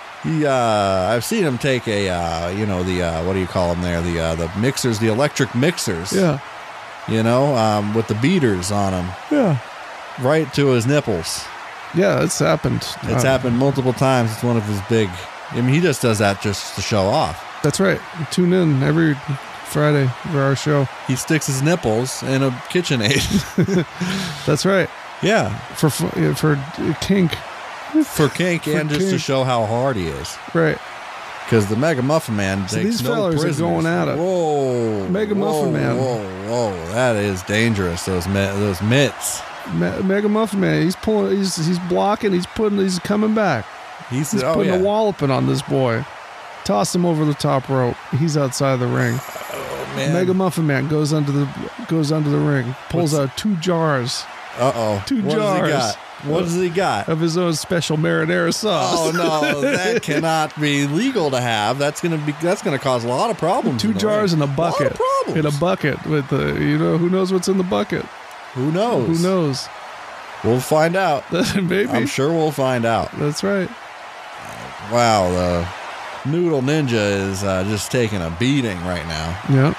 I've seen him take a what do you call them there? The mixers, the electric mixers. Yeah. With the beaters on him, Yeah. right to his nipples. Yeah, it's happened. It's happened multiple times. It's one of his big. I mean, he just does that just to show off. That's right. Tune in every Friday for our show. He sticks his nipples in a KitchenAid. That's right. Yeah, For kink. for kink and just to kink. show how hard he is. Right. Because the Mega Muffin Man So takes these no fellers are prisoners. going at it. Whoa, Mega Muffin Man. Whoa, that is dangerous. Those mitts. Mega Muffin Man. He's pulling. He's blocking. He's coming back. He's Putting a walloping on this boy. Toss him over the top rope. He's outside the ring. Oh, man. Mega Muffin Man goes under the ring. Pulls out 2 jars Uh-oh. Two What jars. Does he got? What does he got? of his own special marinara sauce. Oh no, that cannot be legal to have. That's gonna cause a lot of problems. 2 jars in a bucket. A lot of problems. In a bucket with the who knows what's in the bucket. Who knows? Who knows? We'll find out. Maybe. I'm sure we'll find out. That's right. Wow, the Noodle Ninja is just taking a beating right now. Yeah.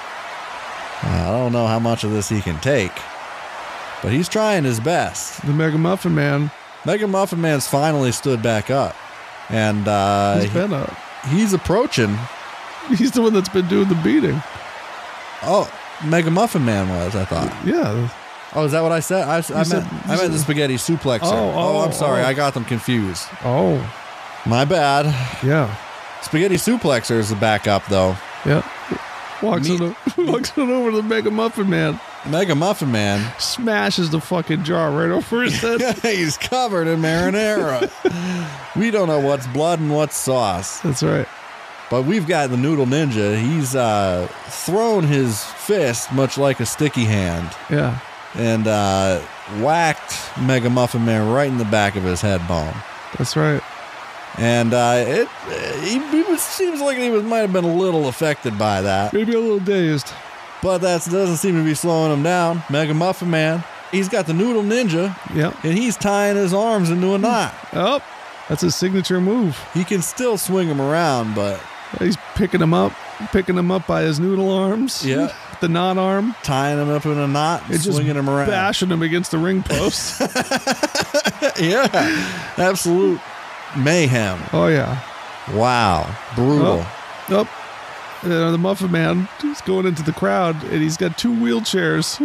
I don't know how much of this he can take, but he's trying his best. The Mega Muffin Man. Mega Muffin Man's finally stood back up, and He's been up. he's approaching. He's the one that's been doing the beating. Oh, Mega Muffin Man was, I thought. Yeah. Oh, is that what I said? I meant the spaghetti suplexer. Oh, I'm sorry. oh. I got them confused. Oh. My bad. Yeah. Spaghetti suplexer is the backup, though. Yeah. Walks on over to the Mega Muffin Man. Mega Muffin Man. Smashes the fucking jar right over his head. He's covered in marinara. We don't know what's blood and what's sauce. That's right. But we've got the Noodle Ninja. He's thrown his fist, much like a sticky hand, Yeah. and whacked Mega Muffin Man right in the back of his head bone. That's right. And seems like he might have been a little affected by that. Maybe a little dazed. But that doesn't seem to be slowing him down. Mega Muffin Man, he's got the Noodle Ninja, Yep. and he's tying his arms into a knot. Oh, that's his signature move. He can still swing him around, but He's picking him up by his noodle arms. Yeah. The knot arm. tying him up in a knot and It's just swinging him around. bashing him against the ring post. Yeah, absolute mayhem. Oh, yeah. Wow, brutal. Oh. The Muffin Man is going into the crowd, and he's got 2 wheelchairs.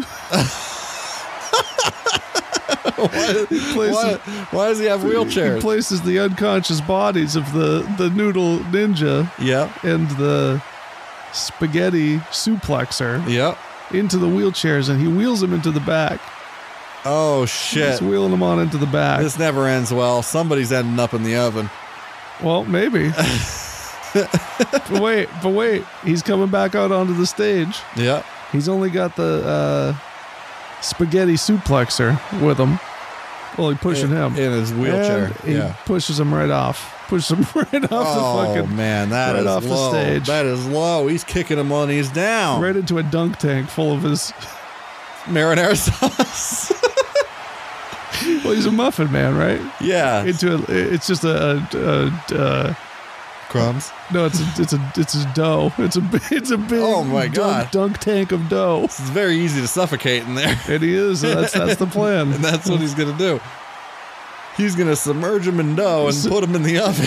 Why does he have He wheelchairs? places the unconscious bodies of the Noodle Ninja Yep, and the Spaghetti Suplexer yep. into the wheelchairs, and he wheels them into the back. Oh shit! He's wheeling them on into the back. This never ends well. Somebody's ending up in the oven. Well, maybe. but wait. He's coming back out onto the stage. Yep. He's only got the Spaghetti Suplexer with him. Well, he's pushing him. in his wheelchair. And he Yeah. pushes him right off. Pushes him right off the Oh fucking... man, that right is off the low. stage. That is low. He's kicking him when he's down. Right into a dunk tank full of his marinara sauce. Well, he's a muffin man, right? Yeah. It's just a Crumbs. no, it's a dough. It's a big Oh my God. dunk tank of dough. It's very easy to suffocate in there. And he is. That's the plan. And that's what he's going to do. He's going to submerge him in dough and put him in the oven.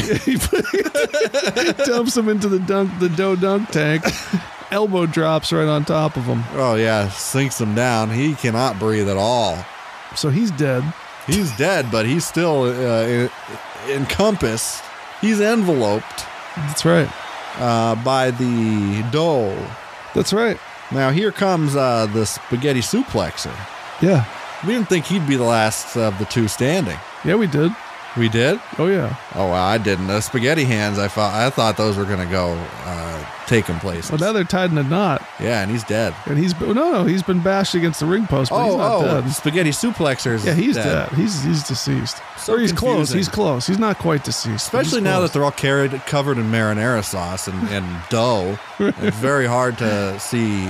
He dumps him into the dough dunk tank. Elbow drops right on top of him. Oh, yeah. Sinks him down. He cannot breathe at all. So he's dead. He's dead, but he's still encompassed. He's enveloped That's right. by the dough. That's right. Now, here comes the spaghetti suplexer. Yeah. We didn't think he'd be the last of the two standing. Yeah, we did. We did? Oh, yeah. Oh, wow, I didn't. The spaghetti hands, I thought those were going to go taking place. Well, now they're tied in a knot. Yeah, and he's dead. And he's been bashed against the ring post, but he's not dead. Spaghetti suplexers. Yeah, he's dead. He's deceased. So or he's close. confusing. He's close. He's not quite deceased. but Especially he's now close. that they're all covered in marinara sauce and dough. It's very hard to see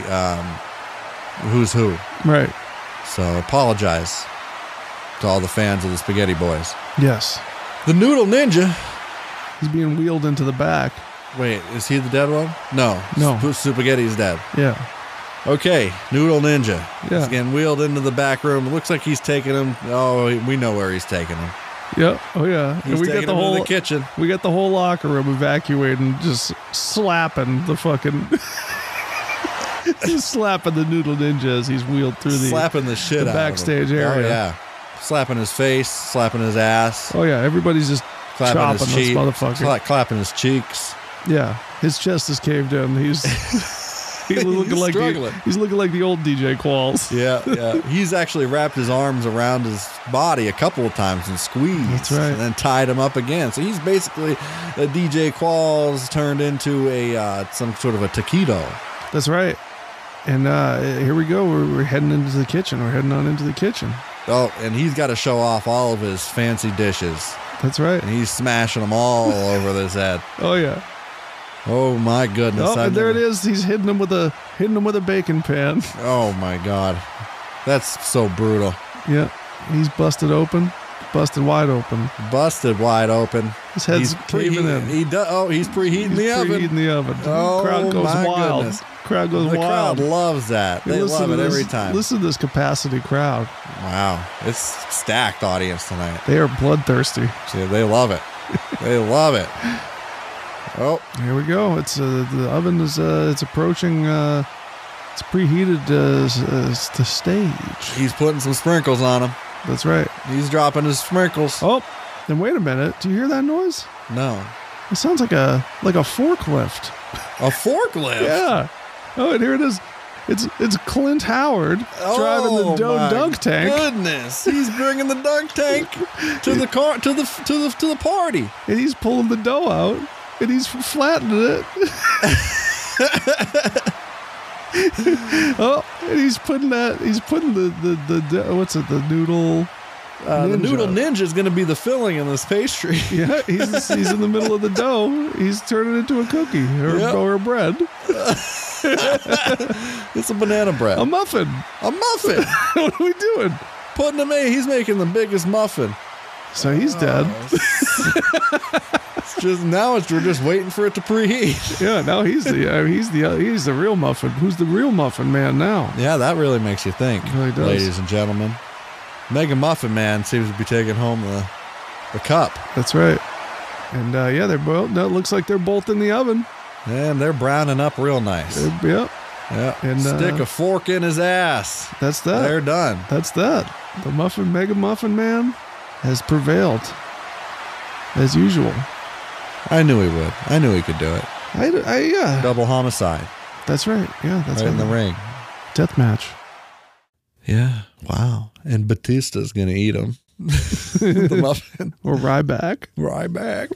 who's who. Right. So apologize to all the fans of the Spaghetti Boys. Yes. The Noodle Ninja. He's being wheeled into the back. Wait, is he the dead one? No. No. Spaghetti's dead. Yeah. Okay, Noodle Ninja. Yeah. He's getting wheeled into the back room. It looks like he's taking him. Oh, we know where he's taking him. Yeah. Oh, yeah. He's taking him to the kitchen. We got the whole locker room evacuating, just slapping the fucking. Just slapping the Noodle Ninja as he's wheeled through slapping the shit the out backstage of him. area. Oh, yeah. Slapping his face, slapping his ass, Oh, yeah. Everybody's just clapping chopping his this cheek, motherfucker. clapping his cheeks. Yeah. His chest is caved in. He's looking like struggling. he's looking like the old DJ Qualls. Yeah. He's actually wrapped his arms around his body a couple of times and squeezed. That's right. And then tied him up again. So he's basically a DJ Qualls turned into a some sort of a taquito. That's right. And here we go. We're heading into the kitchen. We're heading on into the kitchen. Oh, and he's got to show off all of his fancy dishes. That's right. And he's smashing them all over his head. Oh yeah. Oh my goodness! Oh, and there it is. He's hitting him with a bacon pan. Oh my God, that's so brutal. Yeah. He's busted wide open. Busted wide open. His head's caving in. He's preheating the oven. Preheating the oven. Oh, crowd goes my wild. goodness. Crowd goes The wild. crowd loves that. They Listen love to it this- every time. Listen to this capacity crowd. Wow, it's stacked audience tonight. They are bloodthirsty. See, they love it. They love it. Oh, Here we go. It's the oven is it's approaching. It's preheated the stage. he's putting some sprinkles on him. That's right. He's dropping his sprinkles. Oh, then wait a minute. Do you hear that noise? No, It sounds like a forklift. a forklift. Yeah. Oh, and here it is. It's Clint Howard driving the dough my dunk tank, Goodness, he's bringing the dunk tank to the car to the party. and he's pulling the dough out, and he's flattening it. Oh, and he's putting the what's it? The noodle. The Noodle Ninja is going to be the filling in this pastry. Yeah, he's in the middle of the dough. He's turning it into a cookie or a bread, It's a banana bread. a muffin. A muffin. What are we doing? Putting him in. He's making the biggest muffin. So he's dead. It's just now we're just waiting for it to preheat. Yeah, now he's the real muffin. Who's the real muffin man now? Yeah, that really makes you think, It really does. ladies and gentlemen. Mega Muffin Man seems to be taking home the cup, That's right. And yeah, they're both. No, it looks like they're both in the oven. and they're browning up real nice. Yep, Yeah, and, stick a fork in his ass. that's that. They're done. That's that. The Mega Muffin Man has prevailed as usual. I knew he would. I knew he could do it. Yeah. Double homicide That's right. Yeah, that's right in the right. ring. Death match. Yeah. Wow. And Batista's gonna eat him. The muffin. Or Ryback. Ryback.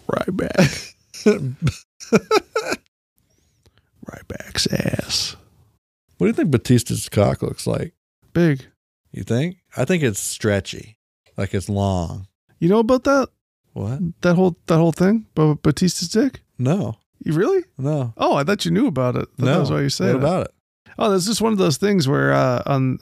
Ryback's ass. What do you think Batista's cock looks like? Big. You think? I think it's stretchy, like it's long. You know about that? What? That whole thing? About Batista's dick? No. You really? No. Oh, I thought you knew about it. That was why you say What that. about it? Oh, this is one of those things where on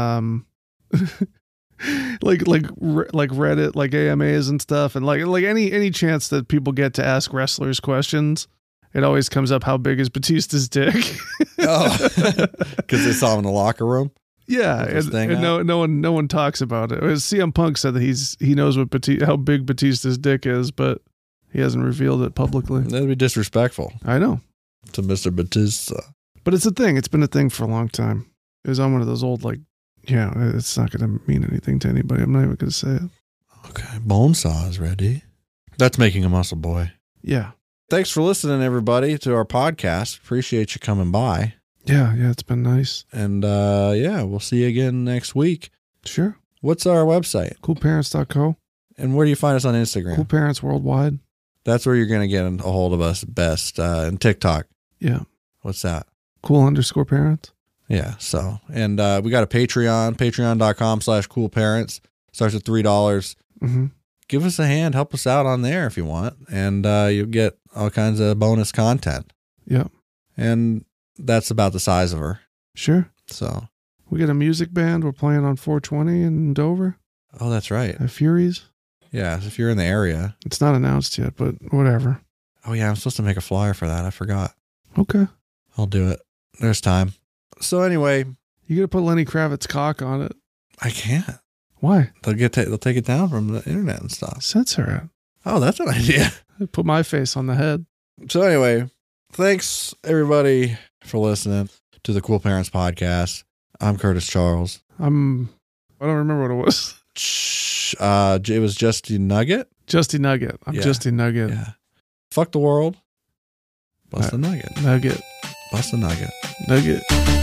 like Reddit, like AMAs and stuff, and like any chance that people get to ask wrestlers questions, it always comes up how big is Batista's dick. Oh, because they saw him in the locker room. Yeah, and no one talks about it. CM Punk said that he knows how big Batista's dick is, but he hasn't revealed it publicly. That'd be disrespectful. I know. To Mr. Batista. But it's a thing. It's been a thing for a long time. It was on one of those old, like, yeah, it's not going to mean anything to anybody. I'm not even going to say it. Okay. Bonesaw is ready. That's making a muscle boy. Yeah. Thanks for listening, everybody, to our podcast. Appreciate you coming by. Yeah, it's been nice. And we'll see you again next week. Sure. What's our website? Coolparents.co. And where do you find us on Instagram? Cool Parents Worldwide. That's where you're going to get a hold of us best. And TikTok. Yeah. What's that? Cool_parents. Yeah. So, and we got a Patreon, patreon.com/coolparents. Starts at $3. Mm-hmm. Give us a hand. Help us out on there if you want. And you'll get all kinds of bonus content. Yeah. And that's about the size of her. Sure. So. We got a music band. We're playing on 420 in Dover. Oh, that's right. At Furies. Yeah. If you're in the area. It's not announced yet, but whatever. Oh, yeah. I'm supposed to make a flyer for that. I forgot. Okay. I'll do it. There's time. So anyway. You got to put Lenny Kravitz's cock on it. I can't. Why? They'll take it down from the internet and stuff. Censor it. Oh, that's an idea. Put my face on the head. So anyway, thanks everybody for listening to the Cool Parents Podcast. I'm Curtis Charles. I don't remember what it was. It was Justy Nugget. Justy Nugget. I'm Justy Nugget. Yeah. Fuck the world. Bust a nugget. Nugget. Bust a nugget. Nugget.